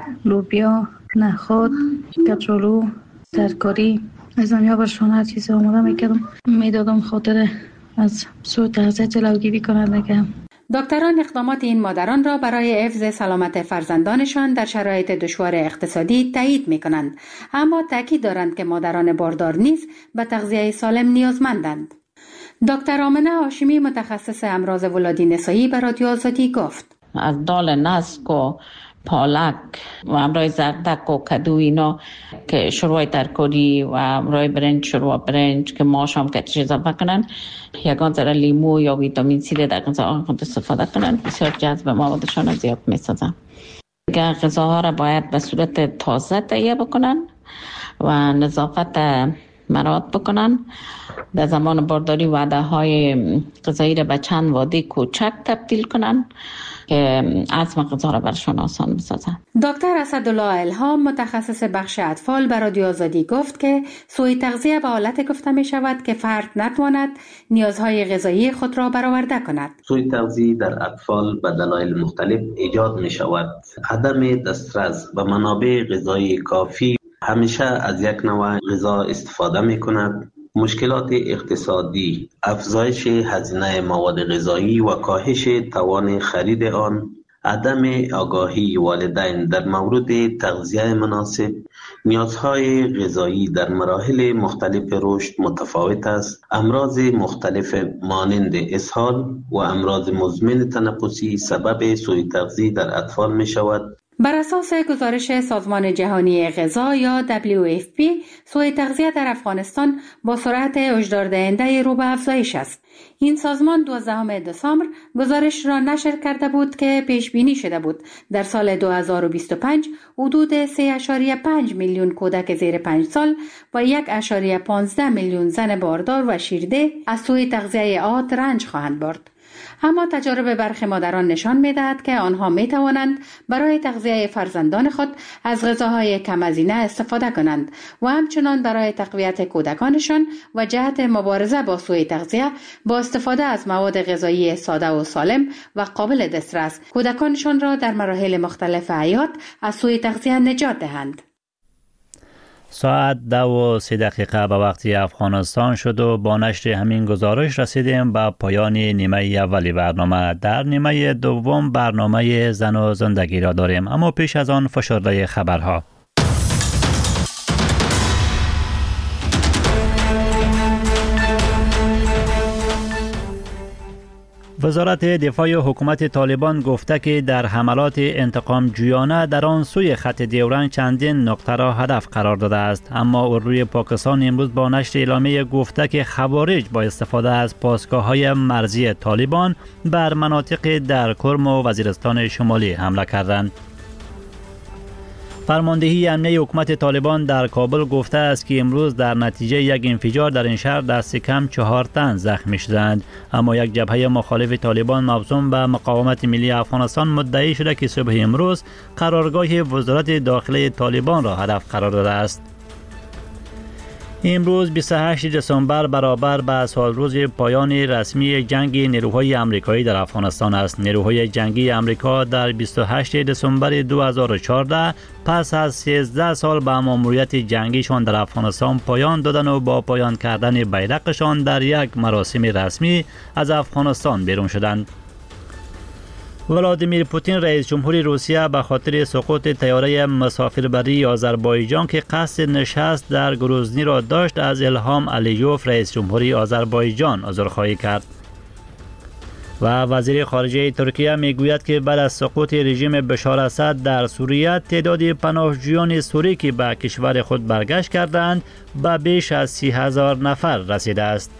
لوبیا، نخود، کچالو، ترکاری از همین برشون هر چیزی آماده میدادم خاطر از سوء تغذیه جلوگیری کنند. که دکتران اقدامات این مادران را برای حفظ سلامت فرزندانشان در شرایط دشوار اقتصادی تایید می‌کنند، اما تاکید دارند که مادران باردار نیز به تغذیه سالم نیازمندند. دکتر آمنه هاشمی متخصص امراض ولادی نسایی به رادیو آزادی گفت: از دال نسک و پالک و امرای زردک و کدو اینا که شروع ترکاری و امرای برنج شروع برنج که ماش هم که اضافه کنن، یگان ذره لیمو یا ویتامین سی در غذا خود استفاده کنن، بسیار جذب موادشان زیاد میسازن. غذاها را باید به صورت تازه تهیه بکنن و نظافت مراعات بکنن. در زمان بارداری وعده های غذایی را به چند وعده کوچک تبدیل کنن که هضم غذا را برشان آسان بسازن. دکتر اسدالله الهام متخصص بخش اطفال به رادیو آزادی گفت که سوء تغذیه به حالت گفته می شود که فرد نتواند نیازهای غذایی خود را برآورده کند. سوء تغذیه در اطفال به دلایل مختلف ایجاد می شود. عدم دسترس به منابع غذایی کافی، همیشه از یک نوع غذا استفاده می کند، مشکلات اقتصادی، افزایش هزینه مواد غذایی و کاهش توان خرید آن، عدم آگاهی والدین در مورد تغذیه مناسب، نیازهای غذایی در مراحل مختلف رشد متفاوت است، امراض مختلف مانند اسهال و امراض مزمن تنفسی سبب سوء تغذیه در اطفال می شود. بر اساس گزارش سازمان جهانی غذا یا WFP، سوء تغذیه در افغانستان با سرعت هشدار دهنده رو به افزایش است. این سازمان 12 دسامبر گزارش را نشر کرده بود که پیش بینی شده بود در سال 2025 حدود 3.5 میلیون کودک زیر 5 سال و 1.15 میلیون زن باردار و شیرده از سوء تغذیه آت رنج خواهند برد. اما تجارب برخی مادران نشان می‌دهد که آنها می‌توانند برای تغذیه فرزندان خود از غذاهای کم هزینه استفاده کنند و همچنان برای تقویت کودکانشان و جهت مبارزه با سوء تغذیه با استفاده از مواد غذایی ساده و سالم و قابل دسترس کودکانشان را در مراحل مختلف حیات از سوء تغذیه نجات دهند. ساعت 2:03 به وقت افغانستان شد و با نشر همین گزارش رسیدیم به پایان نیمه اولی برنامه. در نیمه دوم برنامه زن و زندگی را داریم، اما پیش از آن فشرده خبرها. وزارت دفاع حکومت طالبان گفته که در حملات انتقام جویانه در آن سوی خط دیورند چندین نقطه را هدف قرار داده است، اما اروی پاکستان امروز با نشر اعلامیه گفته که خوارج با استفاده از پاسگاه‌های مرزی طالبان بر مناطق در کرم و وزیرستان شمالی حمله کردند. فرماندهی امنیه حکومت طالبان در کابل گفته است که امروز در نتیجه یک انفجار در این شهر دست کم 4 تن زخمی شدند، اما یک جبهه مخالف طالبان موسوم به مقاومت ملی افغانستان مدعی شده که صبح امروز قرارگاه وزارت داخله طالبان را هدف قرار داده است. امروز 28 دسامبر برابر به سالروز پایان رسمی جنگ نیروهای آمریکایی در افغانستان است. نیروهای جنگی آمریکا در 28 دسامبر 2014 پس از 13 سال به مأموریت جنگیشان در افغانستان پایان دادن و با پایان کردن بیرقشان در یک مراسم رسمی از افغانستان بیرون شدند. ولادیمیر پوتین رئیس جمهوری روسیه به خاطر سقوط طیاره مسافربری آذربایجان که قصد نشست در گروزنی را داشت از الهام علیوف رئیس جمهوری آذربایجان عذرخواهی کرد. و وزیر خارجه ترکیه میگوید که بعد از سقوط رژیم بشار اسد در سوریه تعداد پناهجویان سوری که به کشور خود برگشت کردند به بیش از 30,000 نفر رسیده است.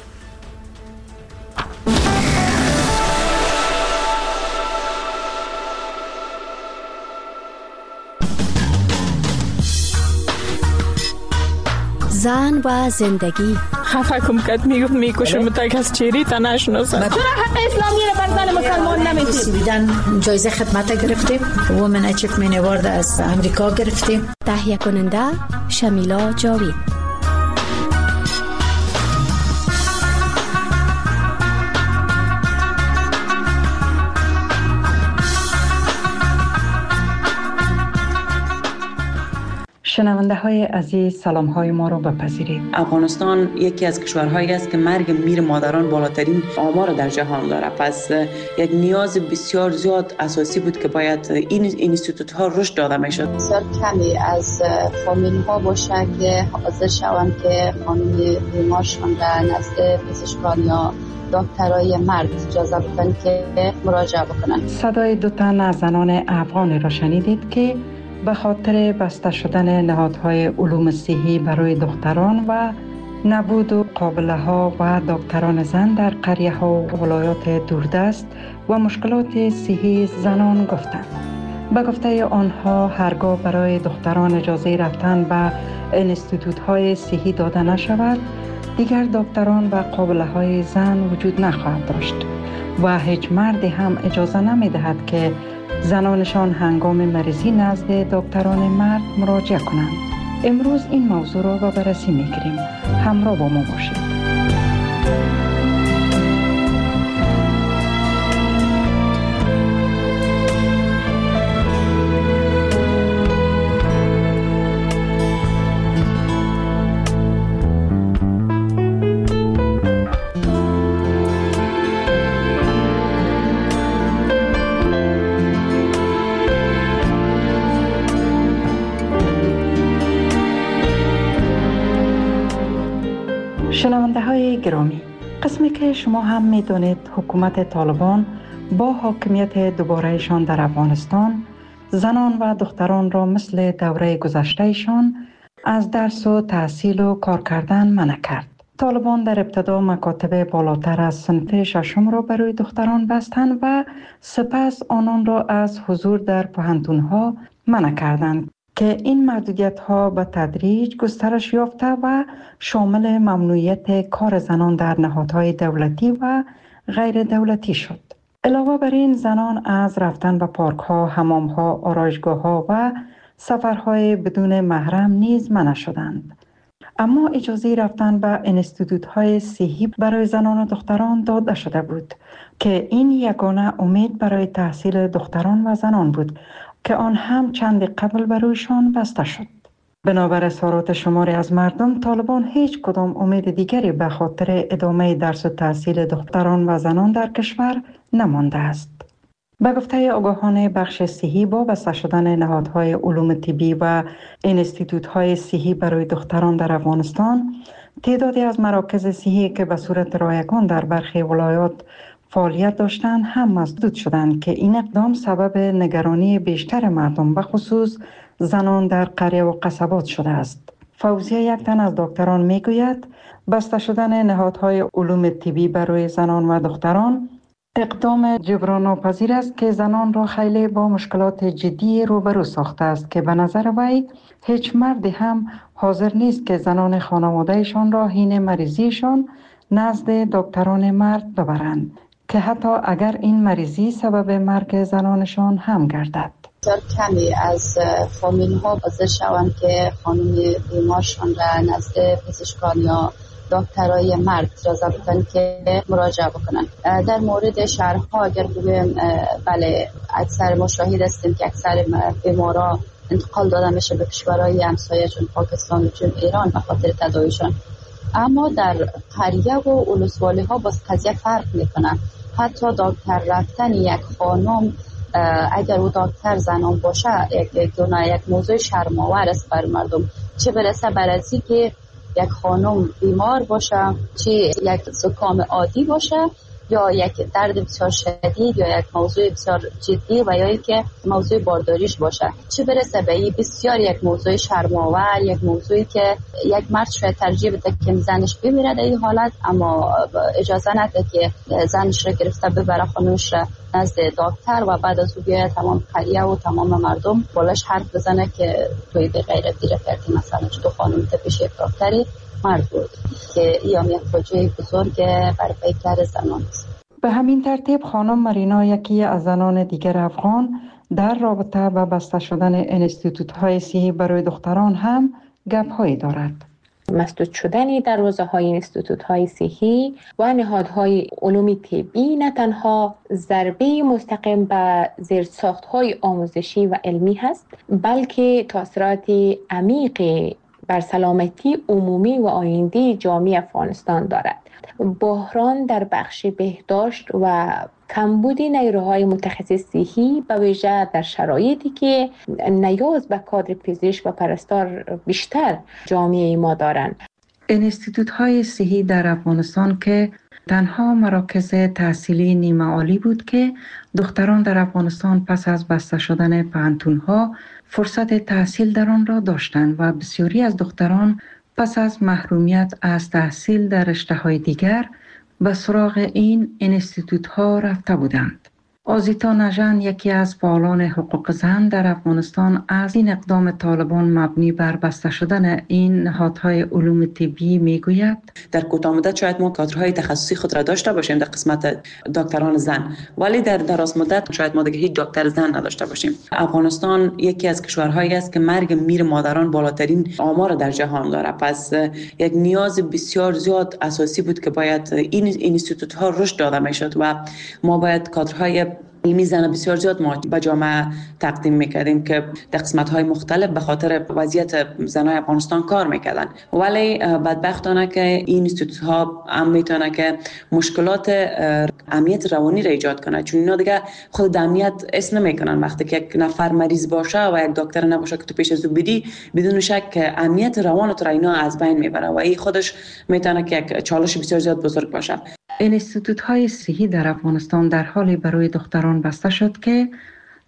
زن و زندگی خفه کم کد میکشم تا از چیری تا نشناسم. چرا حق اسلامی رو بر زن مسلمان نمیدید؟ بیدن جایزه خدمت گرفتیم، وومن اچیومنت اوارد از امریکا گرفتیم. تهیه کننده شمیلا جاوید. شنونده های عزیز، سلام های ما رو بپذیرید. افغانستان یکی از کشورهایی است که مرگ میر مادران بالاترین آمار در جهان داره، پس یک نیاز بسیار زیاد اساسی بود که باید این اینستیتوت ها رشد داده میشد. بسیار کمی از فامیل ها باشه که حاضر شوند که خانم بیمارشان در نزد پزشکان یا دکترای مرد اجازه بدن که مراجعه بکنن. صدای 2 تن از زنان افغانی را شنیدید که به خاطر بسته شدن نهادهای علوم صحی برای دختران و نبود و قابله ها و دکتران زن در قریه ها و ولایات دوردست و مشکلات صحی زنان گفتند. به گفته آنها هرگاه برای دختران اجازه رفتن به انستیتوت های صحی داده نشود، دیگر دکتران و قابله های زن وجود نخواهد داشت و هیچ مردی هم اجازه نمی دهد که زنانشان هنگام مریضی نزد دکتران مرد مراجعه کنند. امروز این موضوع را به بررسی می‌گیریم. همراه با ما باشید. شنونده های گرامی، قسمی که شما هم میدونید حکومت طالبان با حاکمیت دوبارهشان در افغانستان زنان و دختران را مثل دوره گذشتهشان از درس و تحصیل و کار کردن منع کرد. طالبان در ابتدا مکاتب بالاتر از صنف ششم را برای دختران بستند و سپس آنان را از حضور در پوهنتون‌ها منع کردند که این محدودیت‌ها به تدریج گسترش یافته و شامل ممنوعیت کار زنان در نهادهای دولتی و غیر دولتی شد. علاوه بر این زنان از رفتن به پارک‌ها، حمام‌ها، آرایشگاه‌ها و سفرهای بدون محرم نیز منع شدند. اما اجازه رفتن به انستیتوت‌های صحی برای زنان و دختران داده شده بود که این یگانه امید برای تحصیل دختران و زنان بود که آن هم چند قبل برایشان بسته شد. بنابر اظهارات شماری از مردم، طالبان هیچ کدام امید دیگری به خاطر ادامه درس و تحصیل دختران و زنان در کشور نمانده است. به گفته آگاهان بخش صحی، با بسته شدن نهادهای علوم طبی و انستیتوت‌های صحی برای دختران در افغانستان، تعدادی از مراکز صحی که به صورت رایگان در برخی ولایات فعالیت داشتند هم مسدود شدند که این اقدام سبب نگرانی بیشتر مردم به خصوص زنان در قریه و قصبات شده است. فوزیه، یک تن از دکتران، میگوید بسته شدن نهادهای علوم طبی برای زنان و دختران اقدام جبران ناپذیر است که زنان را خیلی با مشکلات جدی روبرو ساخته است که به نظر وی هیچ مردی هم حاضر نیست که زنان خانوادهشان را حین مریضیشان نزد دکتران مرد ببرند که حتی اگر این مریضی سبب مرگ زنانشان هم گردد. بسیار کمی از فامیل ها حاضر شوند که خانم بیمارشان را نزد پزشکان یا دکترای مرد اجازه بدن که مراجعه بکنن. در مورد شهرها اگر بگویم، بله، اکثر ما شاهد هستیم که اکثر بیمارا انتقال داده میشه به کشورهای همسایه چون پاکستان و چون ایران به خاطر تداویشان. اما در قریه و ولسوالی ها باز قضیه فرق میکنه. حتی دکتر رفتن یک خانم، اگر او دکتر زنان باشه، یک موضوع شرم‌آور است بر مردم، چه برسه بر ازی که یک خانم بیمار باشه، چه یک زکام عادی باشه یا یک درد بسیار شدید یا یک موضوع بسیار جدی و یا که موضوع بارداریش باشه، چه برسه به این بسیار یک موضوع شرم‌آور، یک موضوعی که یک مرد شاید ترجیح بده که زنش بمیره در این حالت، اما اجازه نده که زنش را گرفته ببره خانمش را نزد دکتر و بعد از او بیاید تمام قریه و تمام مردم بالاش حرف بزنه که توی به غیرتی را کردی، مثلا تو خانم تا پیش یک دکتری مرد بود، که این یک فاجعه بزرگ بر پیکر زنان است. به همین ترتیب خانم مرینا، یکی از زنان دیگر افغان، در رابطه با بسته شدن انستیتوت‌های صحی برای دختران هم گپ‌هایی دارد. مسدود شدن دروازه‌های انستیتوت‌های صحی و نهادهای علوم طبی نه تنها ضربه مستقیم به زیرساخت‌های آموزشی و علمی هست، بلکه تاثیرات عمیق بر سلامتی عمومی و آینده جامعه افغانستان دارد. بحران در بخش بهداشت و کمبود نیروهای متخصص صحی به ویژه در شرایطی که نیاز به کادر پزشک و پرستار بیشتر جامعه ما دارند. انستیتوت‌های صحی در افغانستان که تنها مراکز تحصیلی نیمه عالی بود که دختران در افغانستان پس از بسته شدن پوهنتون‌ها فرصت تحصیل در آن را داشتند و بسیاری از دختران پس از محرومیت از تحصیل در رشته‌های دیگر به سراغ این انستیتوت‌ها رفته بودند. آزیتا نژن، یکی از فعالان حقوق زن در افغانستان، از این اقدام طالبان مبنی بر بسته شدن این نهادهای علوم طبی میگوید: در کوتاه مدت شاید ما کادرهای تخصصی خود را داشته باشیم در قسمت دکتران زن، ولی در دراز مدت شاید ما دیگه هیچ دکتر زن نداشته باشیم. افغانستان یکی از کشورهایی است که مرگ میر مادران بالاترین آمار در جهان داره، پس یک نیاز بسیار زیاد اساسی بود که باید این اینستیتوت‌ها رشد داده میشد و ما باید کادرهای علمی زن بسیار زیاد ما به جامعه تقدیم میکردیم که در قسمت‌های مختلف به خاطر وضعیت زنای افغانستان کار میکردن، ولی بدبختانه که این اینستیتوت‌ها هم میتونه که مشکلات امنیت روانی را ایجاد کنه، چون اینا دیگه خود امنیت اسم نمیکنن. وقتی که یک نفر مریض باشه و یک دکتر نباشه که تو پیش از او بدی، بدون شک امنیت روان تو را اینا از بین میبره و این خودش میتونه که یک چالش بسیار زیاد بزرگ باشه. انستیتوت‌های صحی در افغانستان در حالی برای دختران بسته شد که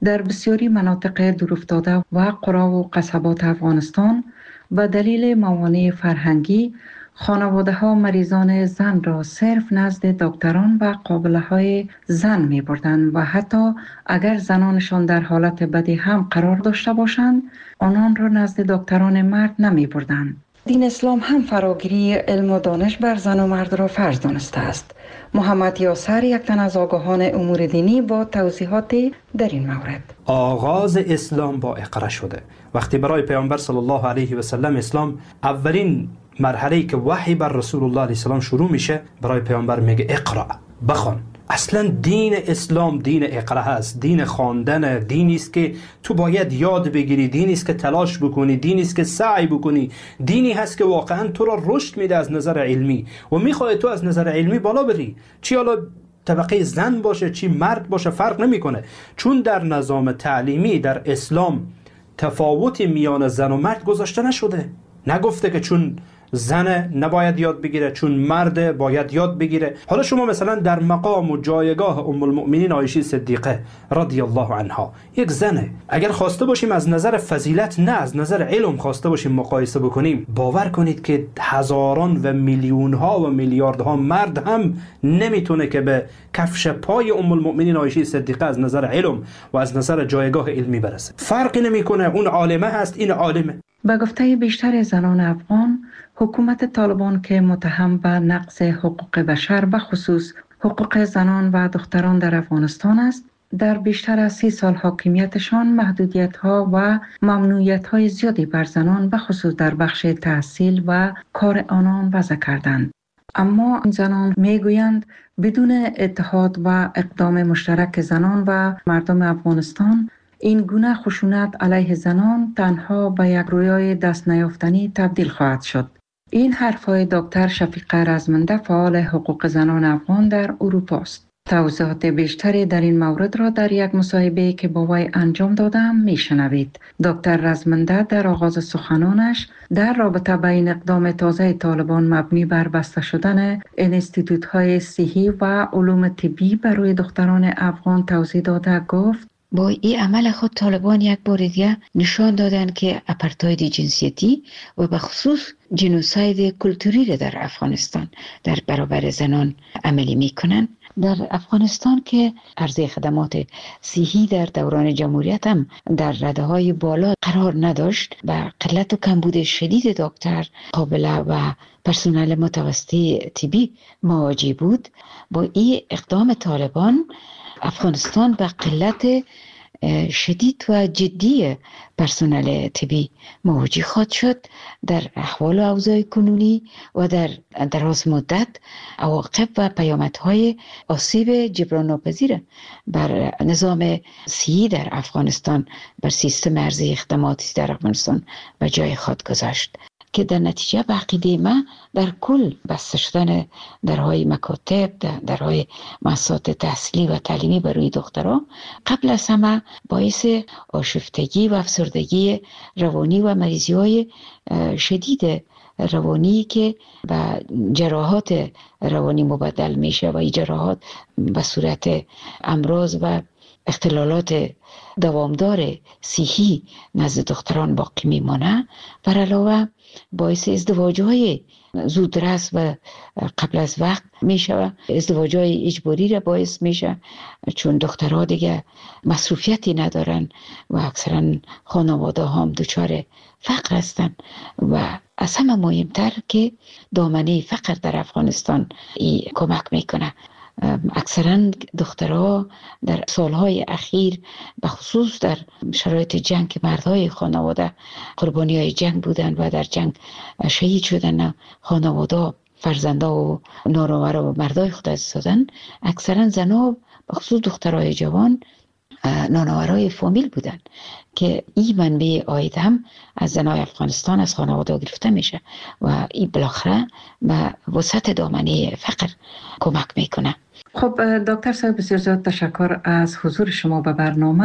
در بسیاری مناطق دورافتاده و قرى و قصبات افغانستان به دلیل موانع فرهنگی خانواده ها مریضان زن را صرف نزد دکتران و قابله های زن می بردند و حتی اگر زنانشان در حالت بدی هم قرار داشته باشند آنان را نزد دکتران مرد نمی بردند. دین اسلام هم فراگیری علم و دانش بر زن و مرد را فرض دانسته است. محمد یاسر یک تن از آگاهان امور دینی با توضیحات در این مورد. آغاز اسلام با اقرا شده. وقتی برای پیامبر صلی الله علیه و سلم اسلام اولین مرحله‌ای که وحی بر رسول الله علیه السلام شروع میشه برای پیامبر میگه اقرا، بخوان. اصلا دین اسلام دین اقرا هست، دین خواندن، دینی است که تو باید یاد بگیری، دینی است که تلاش بکنی، دینی است که سعی بکنی، دینی هست که واقعا تو را رشد میده از نظر علمی و میخواد تو از نظر علمی بالا بری، چی حالا طبقه زن باشه چی مرد باشه فرق نمیکنه، چون در نظام تعلیمی در اسلام تفاوتی میان زن و مرد گذاشته نشده. نگفته که چون زن نباید یاد بگیره چون مرد باید یاد بگیره. حالا شما مثلا در مقام و جایگاه ام المؤمنین عایشه صدیقه رضی الله عنها یک زنه، اگر خواسته باشیم از نظر فضیلت نه از نظر علم خواسته باشیم مقایسه بکنیم، باور کنید که هزاران و میلیون ها و میلیاردها مرد هم نمیتونه که به کفش پای ام المؤمنین عایشه صدیقه از نظر علم و از نظر جایگاه علمی برسه. فرقی نمیکنه، اون عالمه هست این عالمه. به گفته بیشتر زنان افغان، حکومت طالبان که متهم به نقض حقوق بشر به خصوص حقوق زنان و دختران در افغانستان است، در بیشتر از 30 سال حاکمیتشان محدودیت‌ها و ممنوعیت‌های زیادی بر زنان به خصوص در بخش تحصیل و کار آنان وضع کردند. اما این زنان میگویند بدون اتحاد و اقدام مشترک زنان و مردم افغانستان این گونه خشونت علیه زنان تنها به یک رویای دست نیافتنی تبدیل خواهد شد. این حرفهای دکتر شفیقه رزمنده فعال حقوق زنان افغان در اروپا است. توضیحات بیشتری در این مورد را در یک مصاحبه که با وی انجام دادم میشنوید. دکتر رزمنده در آغاز سخنانش در رابطه با این اقدام تازه طالبان مبنی بر بسته شدن انستیتوت‌های صحی و علوم طبی برای دختران افغان توضیح داده گفت: با این عمل خود طالبان یک بار دیگه نشان دادن که اپارتاید جنسیتی و به خصوص جنوساید کلتوری را در افغانستان در برابر زنان عملی میکنن. در افغانستان که عرضه خدمات صحی در دوران جمهوریت هم در رده‌های بالا قرار نداشت و قلت و کمبود شدید دکتر، قابله و پرسنل متوسطه طبی مواجه بود، با این اقدام طالبان افغانستان به قلت شدید و جدی پرسنل طبی مواجه خواهد شد. در احوال و اوضاع کنونی و در دراز مدت عواقب و پیامدهای آسیب جبران ناپذیر بر نظام صحی در افغانستان، بر سیستم عرضه خدماتی در افغانستان به جای خود گذاشت که در نتیجه به عقیده من در کل بسته شدن درهای مکاتب، درهای مؤسسات تحصیلی و تعلیمی برای دختران قبل از همه باعث آشفتگی و افسردگی روانی و مریضی های شدید روانی که به جراحات روانی مبدل میشه و این جراحات به صورت امراض و اختلالات دوامدار صحی نزد دختران باقی میمانه. بر علاوه باعث ازدواج‌های زودرس و قبل از وقت میشه، ازدواج‌های اجباری را باعث میشه، چون دخترها دیگه مصروفیتی ندارن و اکثرا خانواده هم دچار فقر هستن و از همه مهمتر که دامنه فقر در افغانستان کمک میکنه. اکثرا دخترها در سالهای اخیر به خصوص در شرایط جنگ که مردهای خانواده قربانی های جنگ بودن و در جنگ شهید شدن، خانواده فرزنده و نانآورا و مردای خود از دادن، اکثرا زنها به خصوص دخترهای جوان نانآورای فامیل بودن که این منبع عاید هم از زنای افغانستان از خانواده گرفته میشه و این بالاخره به وسط دامنه فقر کمک میکنه. خب دکتر صاحب بسیار زیاد تشکر از حضور شما به برنامه.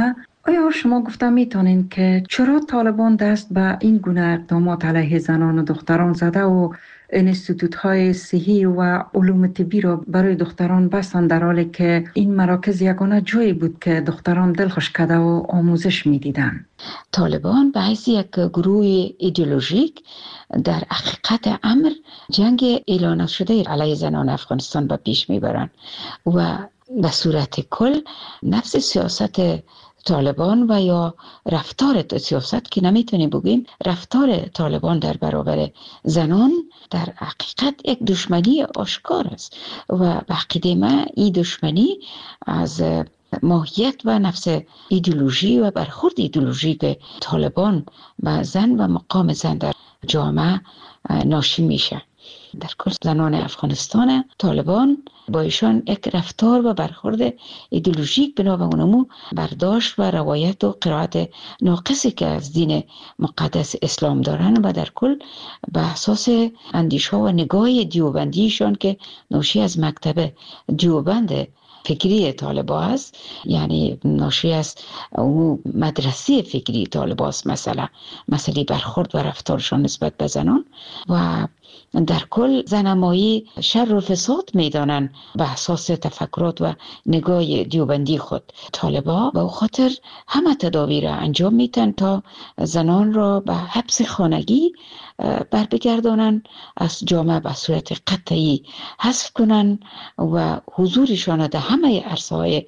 آیا شما گفته میتونین که چرا طالبان دست به این گونه اقدامات علیه زنان و دختران زده و انستیتوت های صحی و علوم طبی را برای دختران بستند، در حالی که این مراکز یگانه جایی بود که دختران دلخوش کرده و آموزش میدیدن؟ طالبان به حیث یک گروه ایدئولوژیک در حقیقت امر جنگ اعلان شده علیه زنان افغانستان به پیش میبرند و به صورت کل نفس سیاست طالبان و یا رفتار سیاست که نمیتونیم بگیم رفتار طالبان در برابر زنان در حقیقت یک دشمنی آشکار است و به عقیده من این دشمنی از ماهیت و نفس ایدئولوژی و برخورد ایدئولوژی که طالبان و زن و مقام زن در جامعه ناشی میشه. در کل زنان افغانستان طالبان با ایشان یک رفتار و برخورد ایدئولوژیک بنا به اونمو برداشت و روایت و قرائت ناقصی که از دین مقدس اسلام دارن و در کل به اساس اندیشه و نگاه دیوبندیشان که ناشی از مکتب دیوبند فکری طالبا است، یعنی ناشی از اون مدرسه فکری طالبا است، مسئله برخورد و رفتارشان نسبت به زنان و در کل زنمایی شر و فساد میدانن به اساس تفکرات و نگاه دیوبندی خود. طالبا به خاطر همه تدابیر انجام میتن تا زنان را به حبس خانگی بربگردانن، از جامعه به صورت قطعی حذف کنن و حضورشان در همه عرصه‌های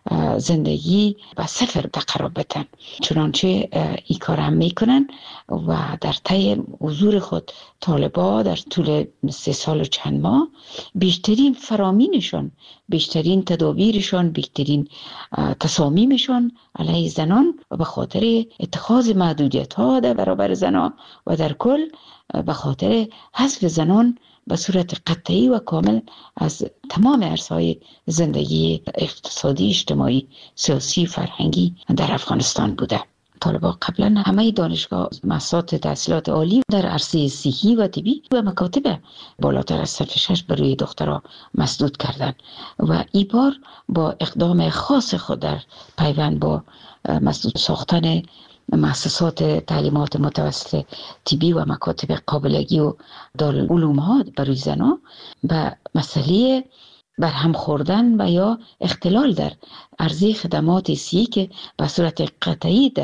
زندگی به صفر قرار بدن. چنانچه این کار هم میکنن و در طی حضور خود طالبا در طول 3 سال و چند ماه بیشترین فرامینشان، بیشترین تدابیرشان، بیشترین تصامیمشان علیه زنان و به خاطر اتخاذ محدودیت ها در برابر زنان و در کل به خاطر حذف زنان به صورت قطعی و کامل از تمام عرصه‌های زندگی اقتصادی، اجتماعی، سیاسی، فرهنگی در افغانستان بوده. طالبان قبلا همه دانشگاه مؤسسات تحصیلات عالی در عرصه صحی و طبی و مکاتب بالاتر از صف 6 برای دخترها مسدود کردند و این بار با اقدام خاص خود در پیوند با مسدود ساختن مؤسسات تعلیمات متوسط طبی و مکاتب قابلگی و دارالعلوم ها برای زنان به مسئله برهم خوردن و یا اختلال در عرضه خدمات صحی که به صورت قطعی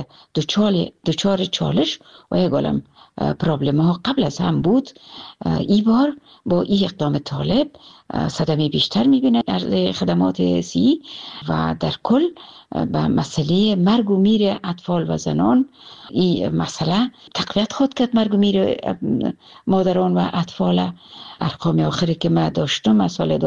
دچار چالش و یک عالم پرابلم ها قبل از هم بود، این بار با این اقدام طالب صدمه بیشتر میبینه عرضه خدمات صحی و در کل به مسئله مرگ و میر اطفال و زنان این مسئله تقویت خود کرد. مرگ و میر مادران و اطفال ارقام آخری که من داشتم از سال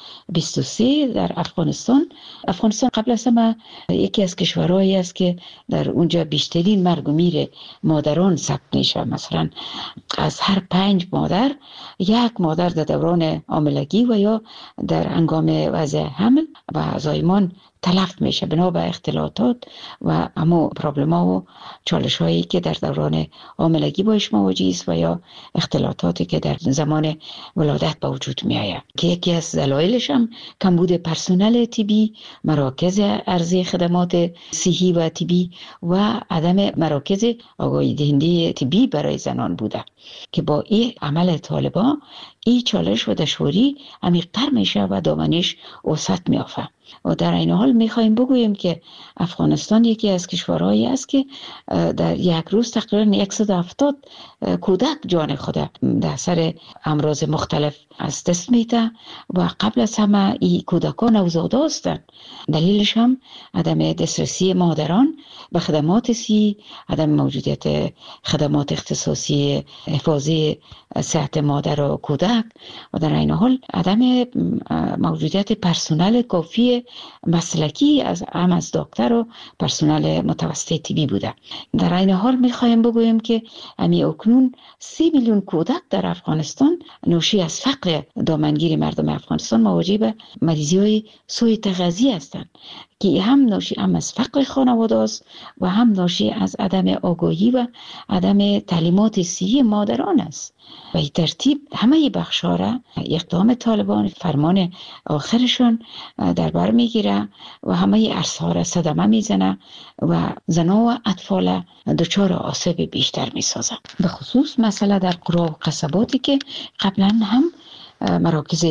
2023 در افغانستان قبل از همه یکی از کشورهایی است که در اونجا بیشترین مرگ و میر مادران ثبت میشه. مثلا از هر 5 مادر 1 مادر در دوران حاملگی و یا در هنگام وضع حمل و زایمان تلف میشه بنا به اختلاطات و همو پرابلم ها و چالش هایی که در دوران حاملگی باش مواجه است و یا اختلاطاتی که در زمان ولادت به وجود می آید که یکی از دلایلش هم کمبود پرسنل طبی، مراکز عرضه خدمات صحی و طبی و عدم مراکز آگاهی دهنده طبی برای زنان بوده که با این عمل طالبان این چالش و دشواری عمیق‌تر میشه و دامنش وسعت میافته. و در این حال میخوایم بگوییم که افغانستان یکی از کشورهایی است که در یک روز تقریبا 170 کودک جان خود در اثر امراض مختلف از دست میده و قبل از همه این کودکان نوزاده هستند. دلیلش هم عدم دسترسی مادران به خدمات صحی، عدم موجودیت خدمات اختصاصی حفاظی صحت مادر و کودک و در این حال عدم موجودیت پرسنل کافی مسلکی از دکتر و پرسنل متوسط طبی بوده. در این حال میخوایم بگویم که امی اکنون 3 میلیون کودک در افغانستان ناشی از فقر دامنگیر مردم افغانستان مواجه به مریضی های سوء تغذیه هستند که هم ناشی از فقر خانواده است و هم ناشی از عدم آگاهی و عدم تعلیمات صحی مادران است. و این ترتیب همه بخش‌ها را اقدام طالبان فرمان آخرشون در بر میگیره و همه عرصه‌ها را صدمه میزنه و زنان و اطفال دچار آسیب بیشتر میسازه. به خصوص مسئله در قرى و قصباتی که قبلا هم مراکز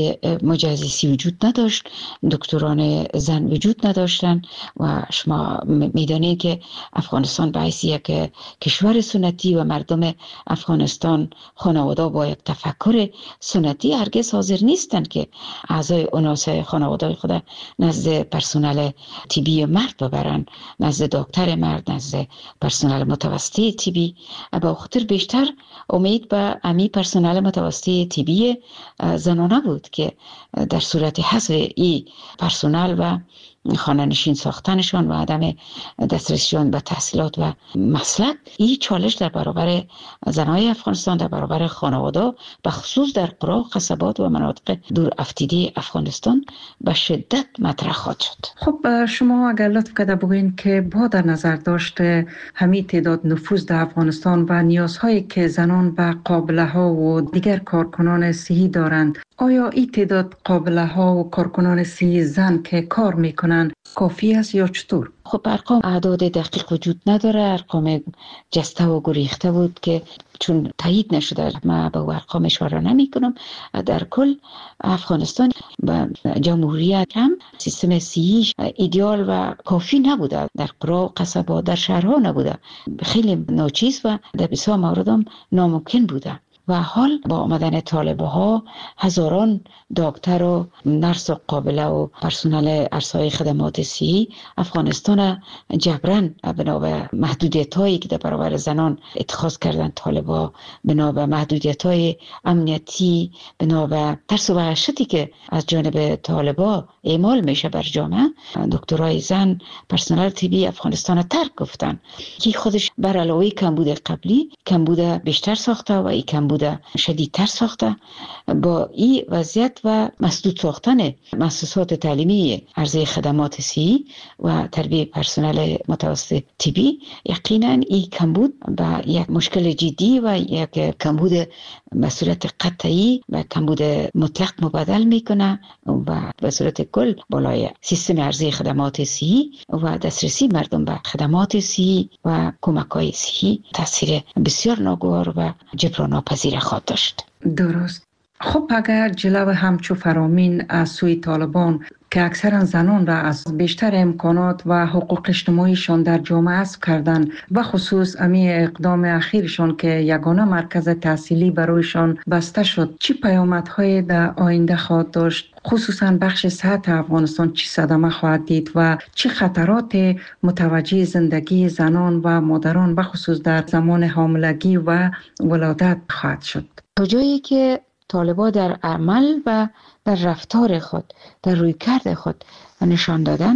مجهزی وجود نداشت، دکتران زن وجود نداشتن و شما میدانید که افغانستان به حیث یک کشور سنتی و مردم افغانستان خانواده با یک تفکر سنتی هرگز حاضر نیستند که اعضای اناسه خانواده خود نزد پرسنل طبی مرد ببرن، نزد دکتر مرد، نزد پرسنل متوسطه طبی. با خاطر بیشتر امید به امی پرسنل متوسطه طبی زنانه بود که در صورت حذف این پرسنل و خانه نشین ساختنشان و عدم دسترسیشان به تحصیلات و مسلک، این چالش در برابر زنای افغانستان، در برابر خانواده به خصوص در قرى و قصبات و مناطق دور افتیده افغانستان به شدت مطرح خواهد شد. خب شما اگر لطف کرده بگوین که با در نظر داشته همین تعداد نفوذ در افغانستان و نیازهایی که زنان به قابله ها و دیگر کارکنان صحی دارند، آیا این تعداد قابله ها و کارکنان صحی زن که کار میکنن کافی است یا چطور؟ خب ارقام اعداد دقیق وجود نداره، ارقام جسته و گریخته بود که چون تایید نشده من به ارقام اشاره نمی کنم. در کل افغانستان و جمهوریت هم سیستم صحی ایدئال و کافی نبوده، در قرى و قصبات در شهرها نبوده، خیلی ناچیز و در بسیار مورد هم ناممکن بوده. و حال با آمدن طالبه ها هزاران دکتر و نرس و قابله و پرسنل عرصه‌های خدمات صحی افغانستان جبران بنا به محدودیت‌هایی که در برابر زنان اتخاذ کردن طالبا، بنا به محدودیت‌های امنیتی، بنا به ترس و وحشتی که از جانب طالبا اعمال میشه بر جامعه، دکترای زن پرسنل طبی افغانستان ترک گفتن که خودش بر علاوه کمبود قبلی کمبود بیشتر ساخته و این کمبود شدیدتر ساخته. با این وضعیت و مسدود ساختن مؤسسات تعلیمی عرضه خدمات صحی و تربیت پرسنل متوسط طبی، یقینا این کمبود به یک مشکل جدی و یک کمبود به صورت قطعی و کمبود مطلق مبادل میکنه و به صورت کل بالای سیستم عرضه خدمات صحی و دسترسی مردم به خدمات صحی و کمک‌های صحی تاثیر بسیار ناگوار و جبران ناپذیر خواهد داشت. درست. خب اگر جلو همچو فرامین از سوی طالبان که اکثرا زنان را از بیشتر امکانات و حقوق اجتماعیشان در جامعه حذف کردن و خصوص امی اقدام اخیرشان که یگانه مرکز تحصیلی برایشان بسته شد، چی پیامدهای در آینده خواهد داشت؟ خصوصا بخش صحت افغانستان چی صدمه خواهد دید و چه خطرات متوجه زندگی زنان و مادران به خصوص در زمان حاملگی و ولادت خواهد شد؟ تا جایی که طالبان در عمل و در رفتار خود، در رویکرد خود نشان دادن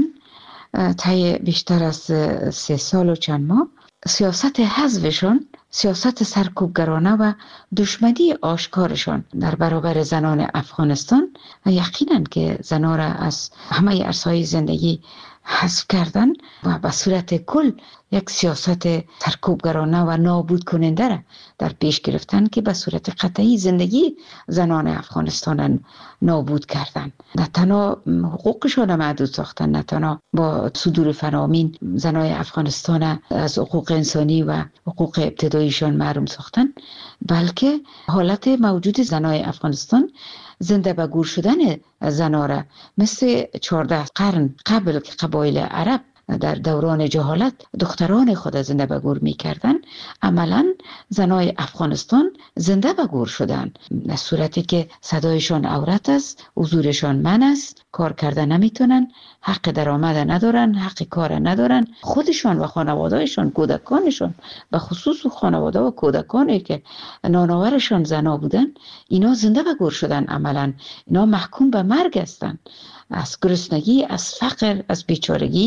طی بیشتر از 3 سال و چند ماه، سیاست حذفشان، سیاست سرکوبگرانه و دشمنی آشکارشان در برابر زنان افغانستان یقینا که زنان را از همه عرصه‌های زندگی حذف کردن و به صورت کل یک سیاست سرکوبگرانه و نابود کننده را در پیش گرفتن که به صورت قطعی زندگی زنان افغانستان نابود کردن. نه تنها حقوقشان محدود ساختن، نه تنها با صدور فرامین زنای افغانستان از حقوق انسانی و حقوق ابتداییشان محروم ساختن، بلکه حالت موجود زنای افغانستان زنده به گور شدن زنان را مثل 14 قرن قبل که قبایل عرب در دوران جهالت دختران خود زنده به گور می کردن، عملا زنای افغانستان زنده به گور شدن، در صورتی که صدایشان عورت است، حضورشان منع است، کار کرده نمیتونن، حق درآمد ندارن، حق کار ندارن، خودشان و خانواده‌شان، کودکانشان، به خصوص خانواده و کودکانی که نانآورشان زنا بودن، اینا زنده به گور شدن، عملا اینا محکوم به مرگ هستند. از گرسنگی، از فقر، از بیچارگی،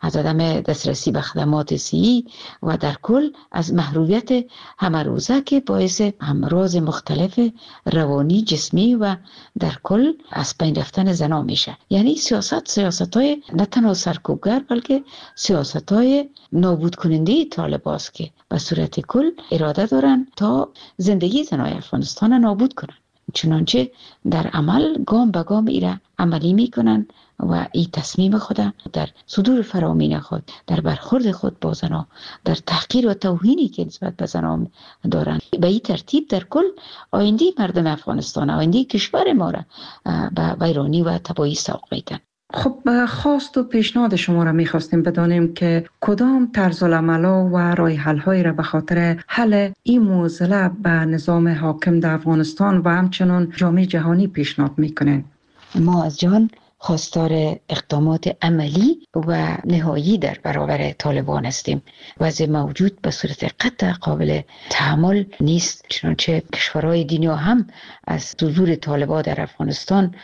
از عدم دسترسی به خدمات صحی و در کل از محرومیت همه روزه که باعث امراض مختلف روانی، جسمی و در کل از بین رفتن زنان میشه. یعنی سیاست‌های نه تنها سرکوبگر بلکه سیاست‌های نابود کننده طالباست که به صورت کل اراده دارن تا زندگی زنان افغانستان نابود کنن. چنانچه در عمل گام به گام ایره عملی میکنن و این تصمیم خود در صدور فرامین خود، در برخورد خود با زنان، در تحقیر و توهینی که نسبت به زنان دارن، به این ترتیب در کل آینده مردم افغانستان، آینده کشور ما را به ویرانی و تباهی سوق میدن. خب خواست و پیشنهاد شما را میخواستیم بدانیم که کدام طرز العمل و راه حل های را به خاطر حل این معضله به نظام حاکم در افغانستان و همچنان جامعه جهانی پیشنهاد میکنین؟ ما از جان خواستار اقدامات عملی و نهایی در برابر طالبان هستیم. وضع موجود به صورت قطع قابل تحمل نیست، چنانچه کشورهای دنیا هم از حضور طالبان در افغانستان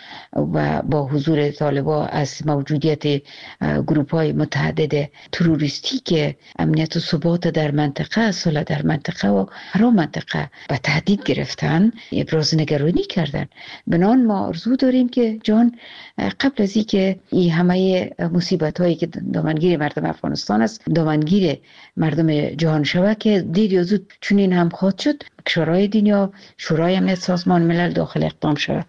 و با حضور طالبان از موجودیت گروپ‌های متعدد تروریستی که امنیت و ثبات در منطقه، صلح در منطقه و هر منطقه به تهدید گرفتن، ابراز نگرانی کردن. بنان ما آرزو داریم که جان قبل از اینکه این همه مصیبت هایی که دامنگیر مردم افغانستان است دامنگیر مردم جهان شود، که دیر یا زود چنین هم خواهد شد، کشورهای دنیا، شورای امنیت سازمان ملل داخل اقدام شود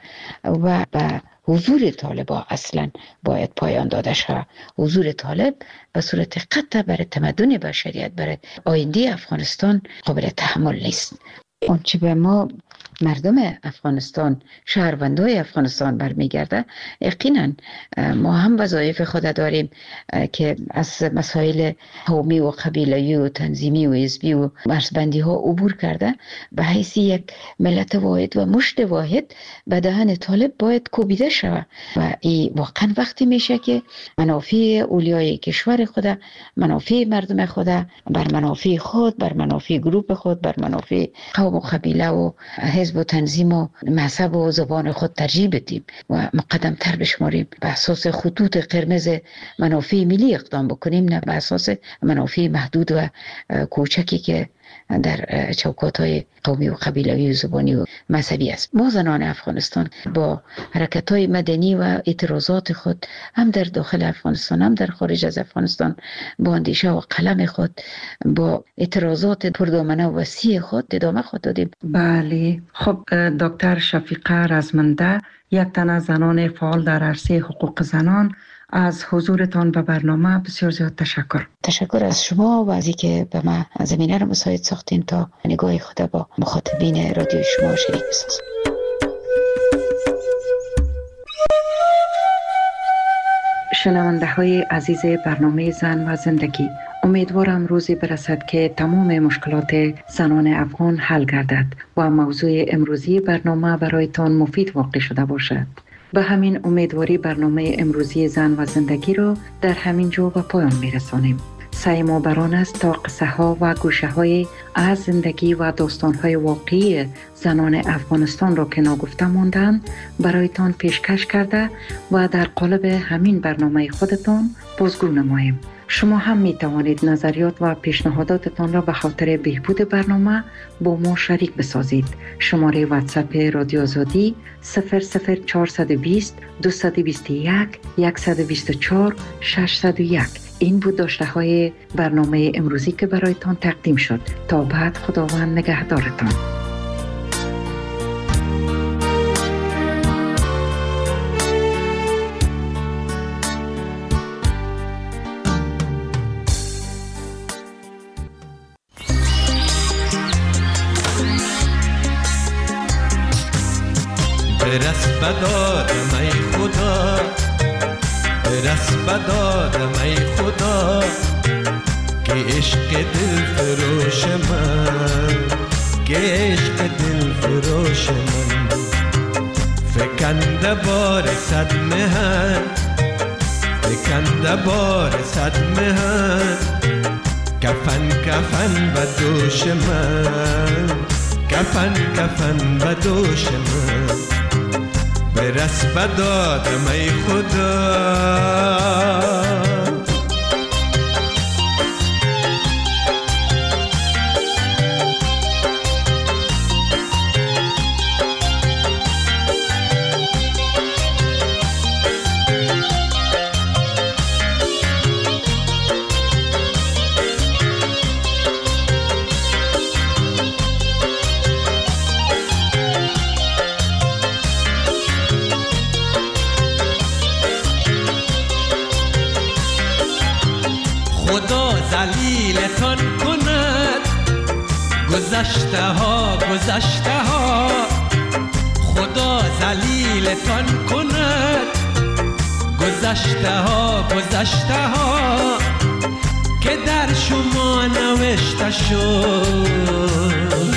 و به حضور طالبان اصلا باید پایان داده شود. حضور طالب به صورت قطع برای تمدن بشریت، برای آینده افغانستان قابل تحمل نیست. آنچه به ما مردم افغانستان، شهروندای افغانستان برمیگرده، یقینا ما هم وظایف خود داریم که از مسائل قومی و قبیله‌ای و تنظیمی و حزبی و مرزبندی ها عبور کرده به حیث یک ملت واحد و مشت واحد به دهن طالب باید کوبیده شود و این واقعا وقتی میشه که منافع اولیای کشور خود، منافع مردم خود بر منافع خود، بر منافع گروه خود، بر منافع قوم و قبیله و حزب و تنظیم و مذهب و زبان خود ترجیح بدیم و مقدم تر بشماریم، به اساس خطوط قرمز منافع ملی اقدام بکنیم، نه به اساس منافع محدود و کوچکی که در چوکات‌های قومی و قبیله‌ای و زبانی و مذهبی است. ما زنان افغانستان با حرکت‌های مدنی و اعتراضات خود هم در داخل افغانستان هم در خارج از افغانستان با اندیشه و قلم خود، با اعتراضات پردامنه و وسیع خود ادامه خود دادیم. بله. خب دکتر شفیقه رزمنده، یک تن از زنان فعال در عرصه حقوق زنان، از حضورتان به برنامه بسیار زیاد تشکر از شما و از اینکه به ما زمینه را مساعد ساختین تا نگاه خود با مخاطبین رادیو شما شریک بسازم. شنونده های عزیز برنامه زن و زندگی، امیدوارم روزی برسد که تمام مشکلات زنان افغان حل گردد و موضوع امروزی برنامه برایتان مفید واقع شده باشد. به همین امیدواری برنامه امروزی زن و زندگی را در همین جا به پایان میرسانیم. سعی ما بران است تا قصه ها و گوشه های از زندگی و داستان های واقعی زنان افغانستان را که ناگفته ماندن برایتان پیشکش کرده و در قالب همین برنامه خودتان بازگو نماییم. شما هم می توانید نظریات و پیشنهاداتتان را به خاطر بهبود برنامه با ما شریک بسازید. شماره واتساپ رادیو آزادی 00420 221 124 601. این بود داشته های برنامه امروزی که برایتان تقدیم شد. تا بعد، خداوند نگهدارتان. برس بدادم ای خدا، برس بدادم ای خدا که عشق دل فروش من، که عشق دل فروش من فکنده بار صد مهن، فکنده بار صد مهن، کفن کفن به دوش من، کفن کفن به دوش من. برس بدادم ای خدا، ذلیلتان کند. گذشته ها خدا ذلیلتان کند. گذشته ها که در شما نوشته شد.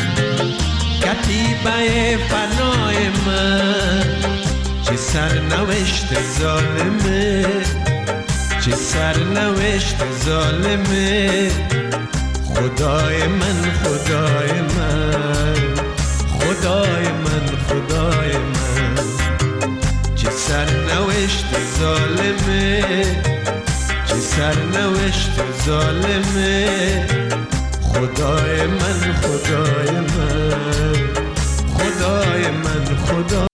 کتیبه فنای من چه سرنوشت ظالمه، چه سرنوشت ظالمه. خدای من خدای من خدای من خدای من، چه سرنوشت ظالمه، چه سرنوشت ظالمه. خدای من خدای من خدای من خدای